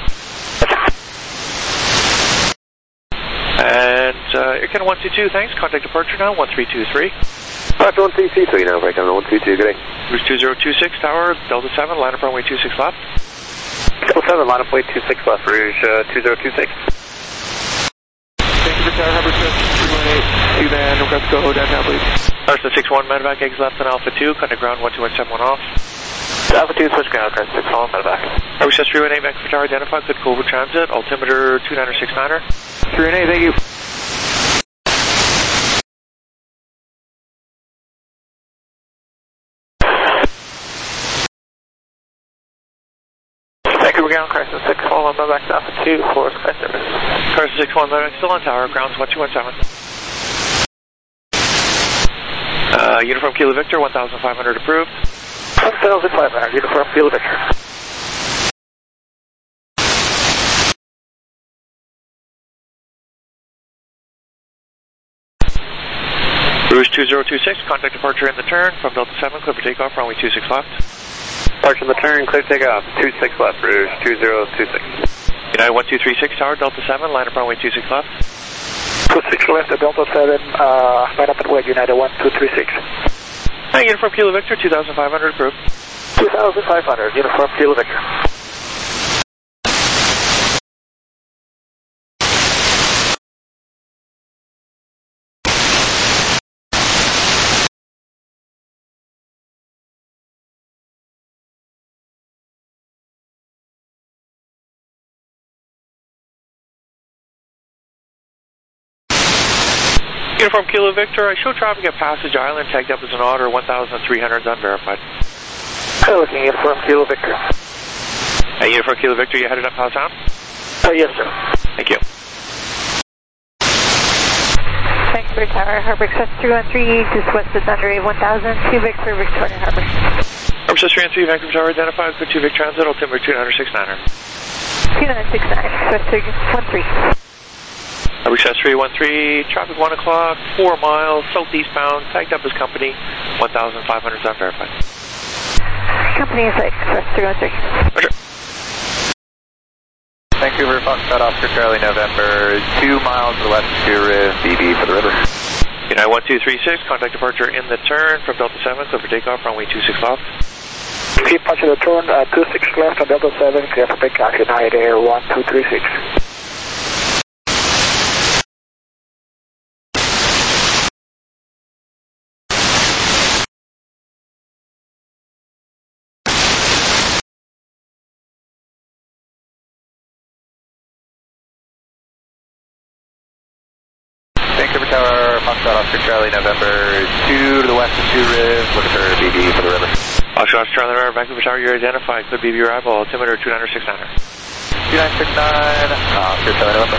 And uh, Air Canada one two two, thanks. Contact departure now, one three two three. Roger, one three two three now, break down one two two, good day. Cruise two zero two six, tower, Delta seven, line up runway two six left. Delta seven, line up way two six left, Rouge uh, two zero two six. Thank you for Tower, Harbor Smith, three one eight, two van, request go downtown, please. Carson six one, medevac, eggs left on Alpha two, contact ground one two one seven one off. Alpha two, switch ground, Carson six one, medevac. Harbor Smith three one eight, Vancouver Tower identified, good Cobra Transit, altimeter two niner six niner. three one eight, thank you. Vancouver ground, Carson six one, medevac, Alpha two, for sky service. Carson six one, medevac, still on tower, grounds one two one seven. Uh, Uniform Kilo Victor, one thousand five hundred approved. one thousand five hundred, Uniform Kilo Victor. Rouge two zero two six, contact departure in the turn from Delta seven, clear for takeoff, runway two six left. Departure in the turn, clear takeoff, two six left, Rouge two zero two six. United one two three six, tower, Delta seven, line up runway two six left. two six left at Delta seven, uh, line up at Wedge, United one two three six. Hey, Uniform Kilo Victor, two thousand five hundred approved. two thousand five hundred, Uniform Kilo Victor. Uniform Kilo Victor, I show traffic at Passage Island, tagged up as an otter, one thousand three hundred is unverified. Hello, looking Uniform Kilo Victor. Hey, Uniform Kilo Victor, you headed up Howe Sound? Uh, yes, sir. Thank you. Vancouver Tower, Harbor Express three one three, just west of Thunder A one thousand, two Victor, Victoria Harbor. Harbor Express three one three, Vancouver Tower identified, good two Vic Transit, altimeter two niner six niner. two nine six nine, Express three one three. Harbor Express three one three, traffic one o'clock, four miles, southeastbound, tagged up as company, one thousand five hundred is unverified. Company is Express three one three. Roger. Vancouver, Foxtrot, Oscar Charlie, November, two miles to the west to Riv, B B for the river. United one two three six, contact departure in the turn from Delta seven, clear for takeoff, runway two six left. Keep punching the turn, uh, two six left on Delta seven, clear for takeoff, United Air one two three six. Vancouver Tower, Foxtrot, Oscar Charlie, November, two to the west of two Riv, looking for B B for the river. Oscar, Oscar, Charlie, River, Vancouver Tower, you're identified, clear B B arrival, altimeter two niner six niner. two nine six nine, Oscar Charlie, November.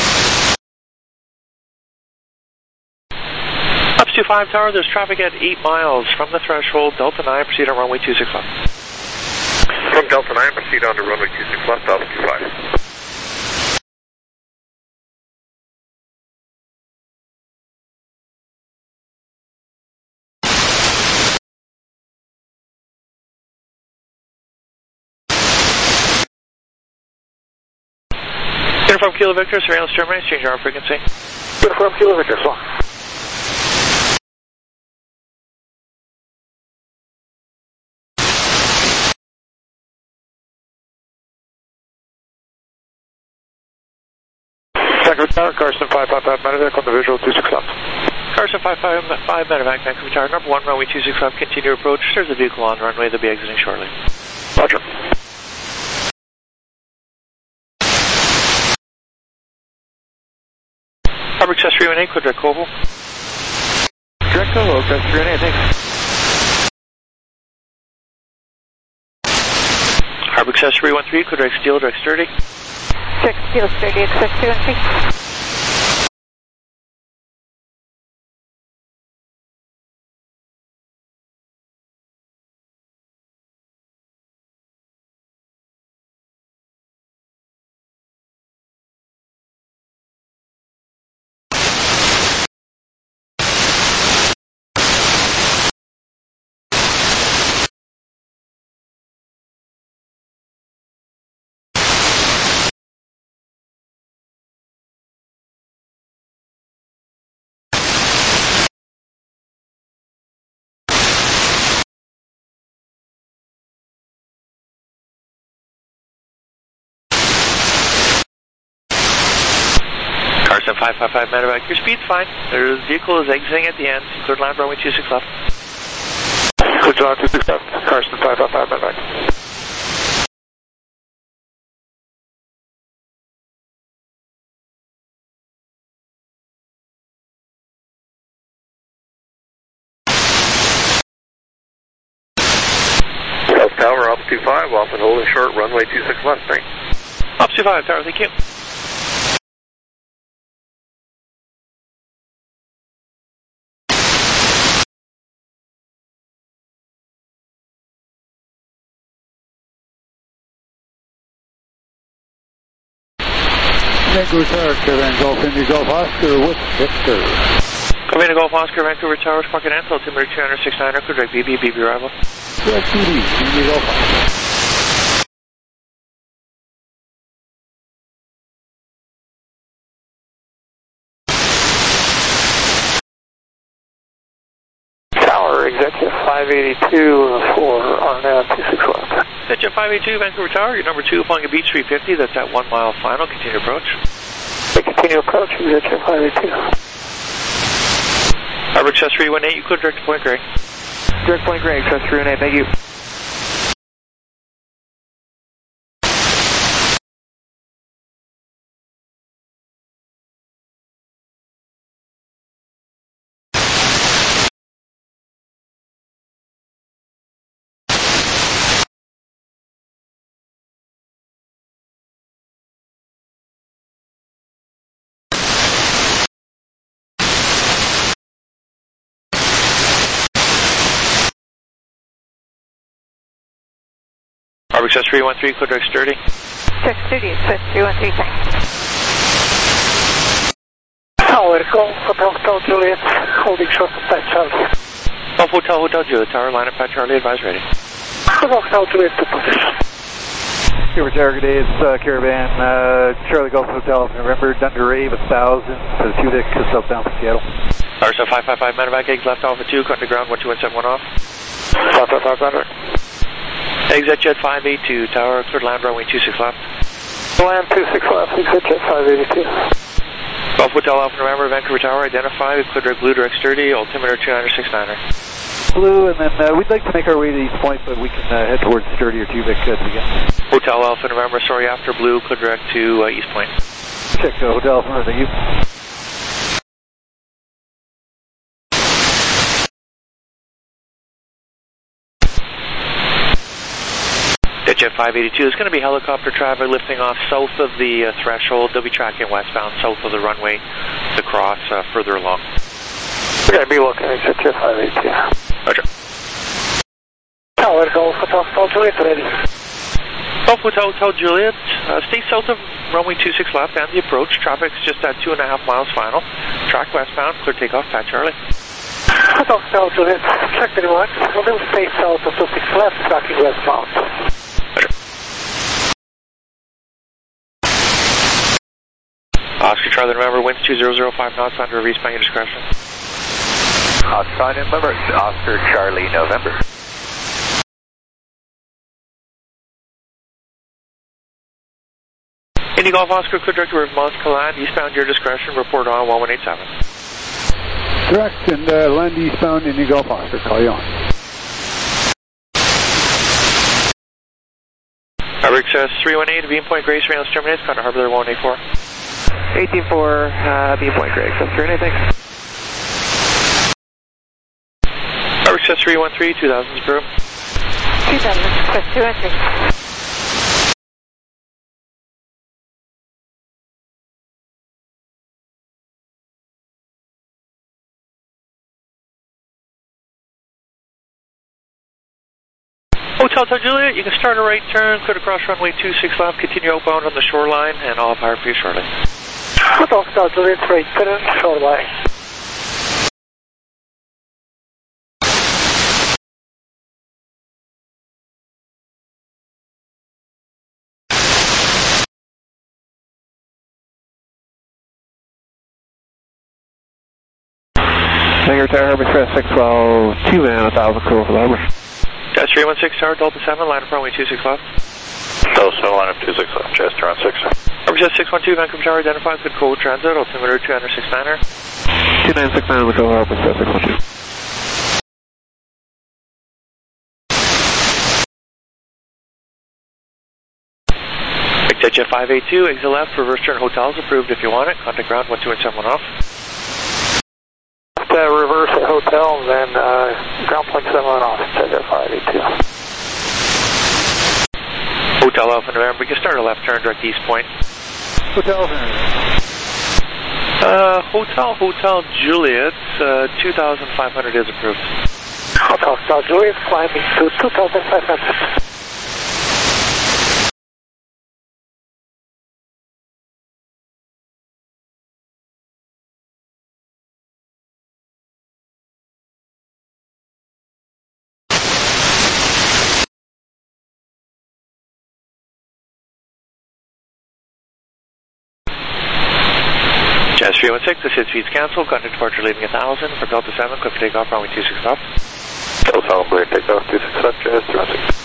Ups two five Tower, there's traffic at eight miles from the threshold, Delta nine, proceed on runway two six left. From Delta nine, proceed on to runway two six left, Delta two five. Uniform Kilo Victor, surveillance terminates, change arm frequency. Uniform Kilo Victor, so. Vancouver Tower, Carson five five five Medevac on the visual two six left. Carson five five five Medevac, Vancouver Tower, number one, runway two six left, continue approach. There's a vehicle on the runway, they'll be exiting shortly. Roger. Harbour Express three one eight, clear direct Koval. Direct Koval, Express three one eight, thanks. Harbour Express three one three, clear direct Steel, direct Sturdy. Direct Steel, Sturdy, Express three one three. Carson five five five Medevac, your speed's fine. The vehicle is exiting at the end. Cleared land runway two six left. Cleared land two six left. Carson five five five Medevac. South Tower, Ops two five, off and holding short, runway two six left, thanks. Ops two five, Tower, thank you. Vancouver Tower, Caravan Golf, Indy Golf, Oscar with Victor. Coming to Golf Oscar, Vancouver Tower, Pocket Ansel, altimeter two hundred sixty-nine, clear direct B B, B B arrival. Direct B B, Indy Golf Oscar. Tower, executive five eighty-two for R N A V two six left. Executive five eighty-two, Vancouver Tower, your number two, flying a Beach three fifty, that's at one mile final, continue approach. Continue approach, executive five eighty-two. Harbour Express three one eight, you clear direct to Point Grey. Direct Point Grey, Express three one eight, thank you. Harbour Express three one three, clear direct Sturdy. Direct Sturdy, Express three one three, thanks. Tower, Golf Hotel, Hotel Juliet, holding short of Pat Charlie. Golf Hotel, Hotel Juliet, Tower, line up Pat Charlie, advise ready. Golf Hotel Juliet to position. Vancouver Tower, good day, it's uh, Caravan, uh, Charlie Golf Hotel, November, Dunderave, one thousand, for the two-deck, southbound from Seattle. Tower, so five five five Medevac, eggs left Alpha two, cut to ground, one two one seven one off. five five five Medevac. Exit Jet five eighty-two, Tower, cleared land runway two six left. Land two six left, exit Jet five eighty-two. Golf Hotel Alpha November, Vancouver Tower, identified, cleared direct blue, direct Sturdy, altimeter two nine six nine. Blue, and then uh, we'd like to make our way to East Point, but we can uh, head towards Sturdy or Tubic uh, to begin. Hotel Alpha November, sorry, after blue, cleared direct to uh, East Point. Check uh, Hotel Alpha November, thank you. Jet five eighty-two, there's going to be helicopter traffic lifting off south of the uh, threshold. They'll be tracking westbound south of the runway to cross uh, further along. We're going to be looking at Jet five eighty-two. Roger. Tower, Golf Hotel, Hotel Juliet, ready. Golf Hotel, Hotel Juliet, uh, stay south of runway two six left and the approach. Traffic's just at two and a half miles final. Track westbound, clear takeoff, Pat Charlie. Hotel, Hotel Juliet, check the one. We'll do stay south of two six left, tracking westbound. Oscar Charlie November, winds two zero zero five knots, under release by your discretion. Oscar Charlie November, Oscar Charlie November. Indy Golf Oscar, clear direct to River Moss, land eastbound, your discretion, report on one one eight seven. Direct and uh, land eastbound Indy Golf Oscar, call you on. Harbor Express three one eight, Beam Point Gray, surveillance terminates, contact Harbor there one eight four. eighteen four, uh, Beam Point Gray, Express three one eight, thanks. Harbor Express three one three, two thousand approved. two thousand, Express two one three. Hotel Hotel Juliet, you can start a right turn, clear across runway two six left, continue outbound on the shoreline, and I'll fire for you shortly. Hotel Hotel Juliet, right turn, shoreline. Hangar Tower, Harbor Express six twelve, two man, one thousand cool for the harbor. Jazz three one six Tower, Delta seven, line up runway two six left. Delta seven, line up two six left, Jazz three one six. Harbor Jazz six one two, Vancouver Tower, identified, good code transit, altimeter two nine six niner. two nine six nine, Macau, Harbor Express six one two. Jet five eight two, exit left, reverse turn hotels approved if you want it. Contact ground one two one seven one off. Uh, reverse at hotel, then uh, ground point seven one off, Jet five eight two. Hotel Alpha November, we can start a left turn direct east point. Hotel Uh, Hotel Hotel Juliet, uh, two thousand five hundred is approved. Hotel Hotel Juliet, climbing to two thousand five hundred. Jazz three one six, this is speeds cancelled, contact departure leaving one thousand for Delta seven, click for takeoff, runway two six left. Delta seven, clear takeoff, two six left, Jazz three one six.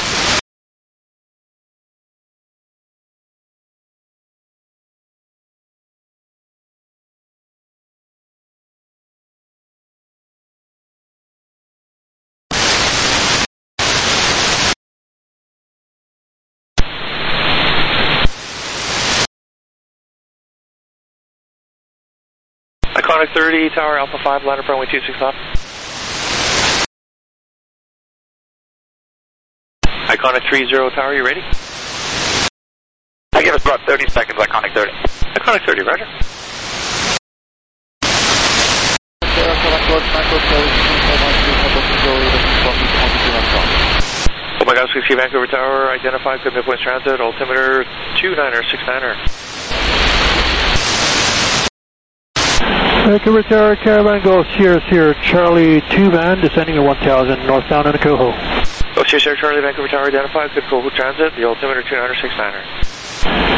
Iconic thirty, Tower Alpha five, line up runway two six left. Iconic three zero, Tower, you ready? I give us about thirty seconds, Iconic thirty. Iconic thirty, roger. Oh my God, sixty Vancouver Tower, identified, good midpoint transit, altimeter two nine six niner. Vancouver Tower, Caravan Golf, Sierra Sierra, Charlie two van, descending at one thousand, northbound on the Coho. Go Sierra Sierra, Charlie, Vancouver Tower, identified, good Coho transit, the altimeter two nine six niner.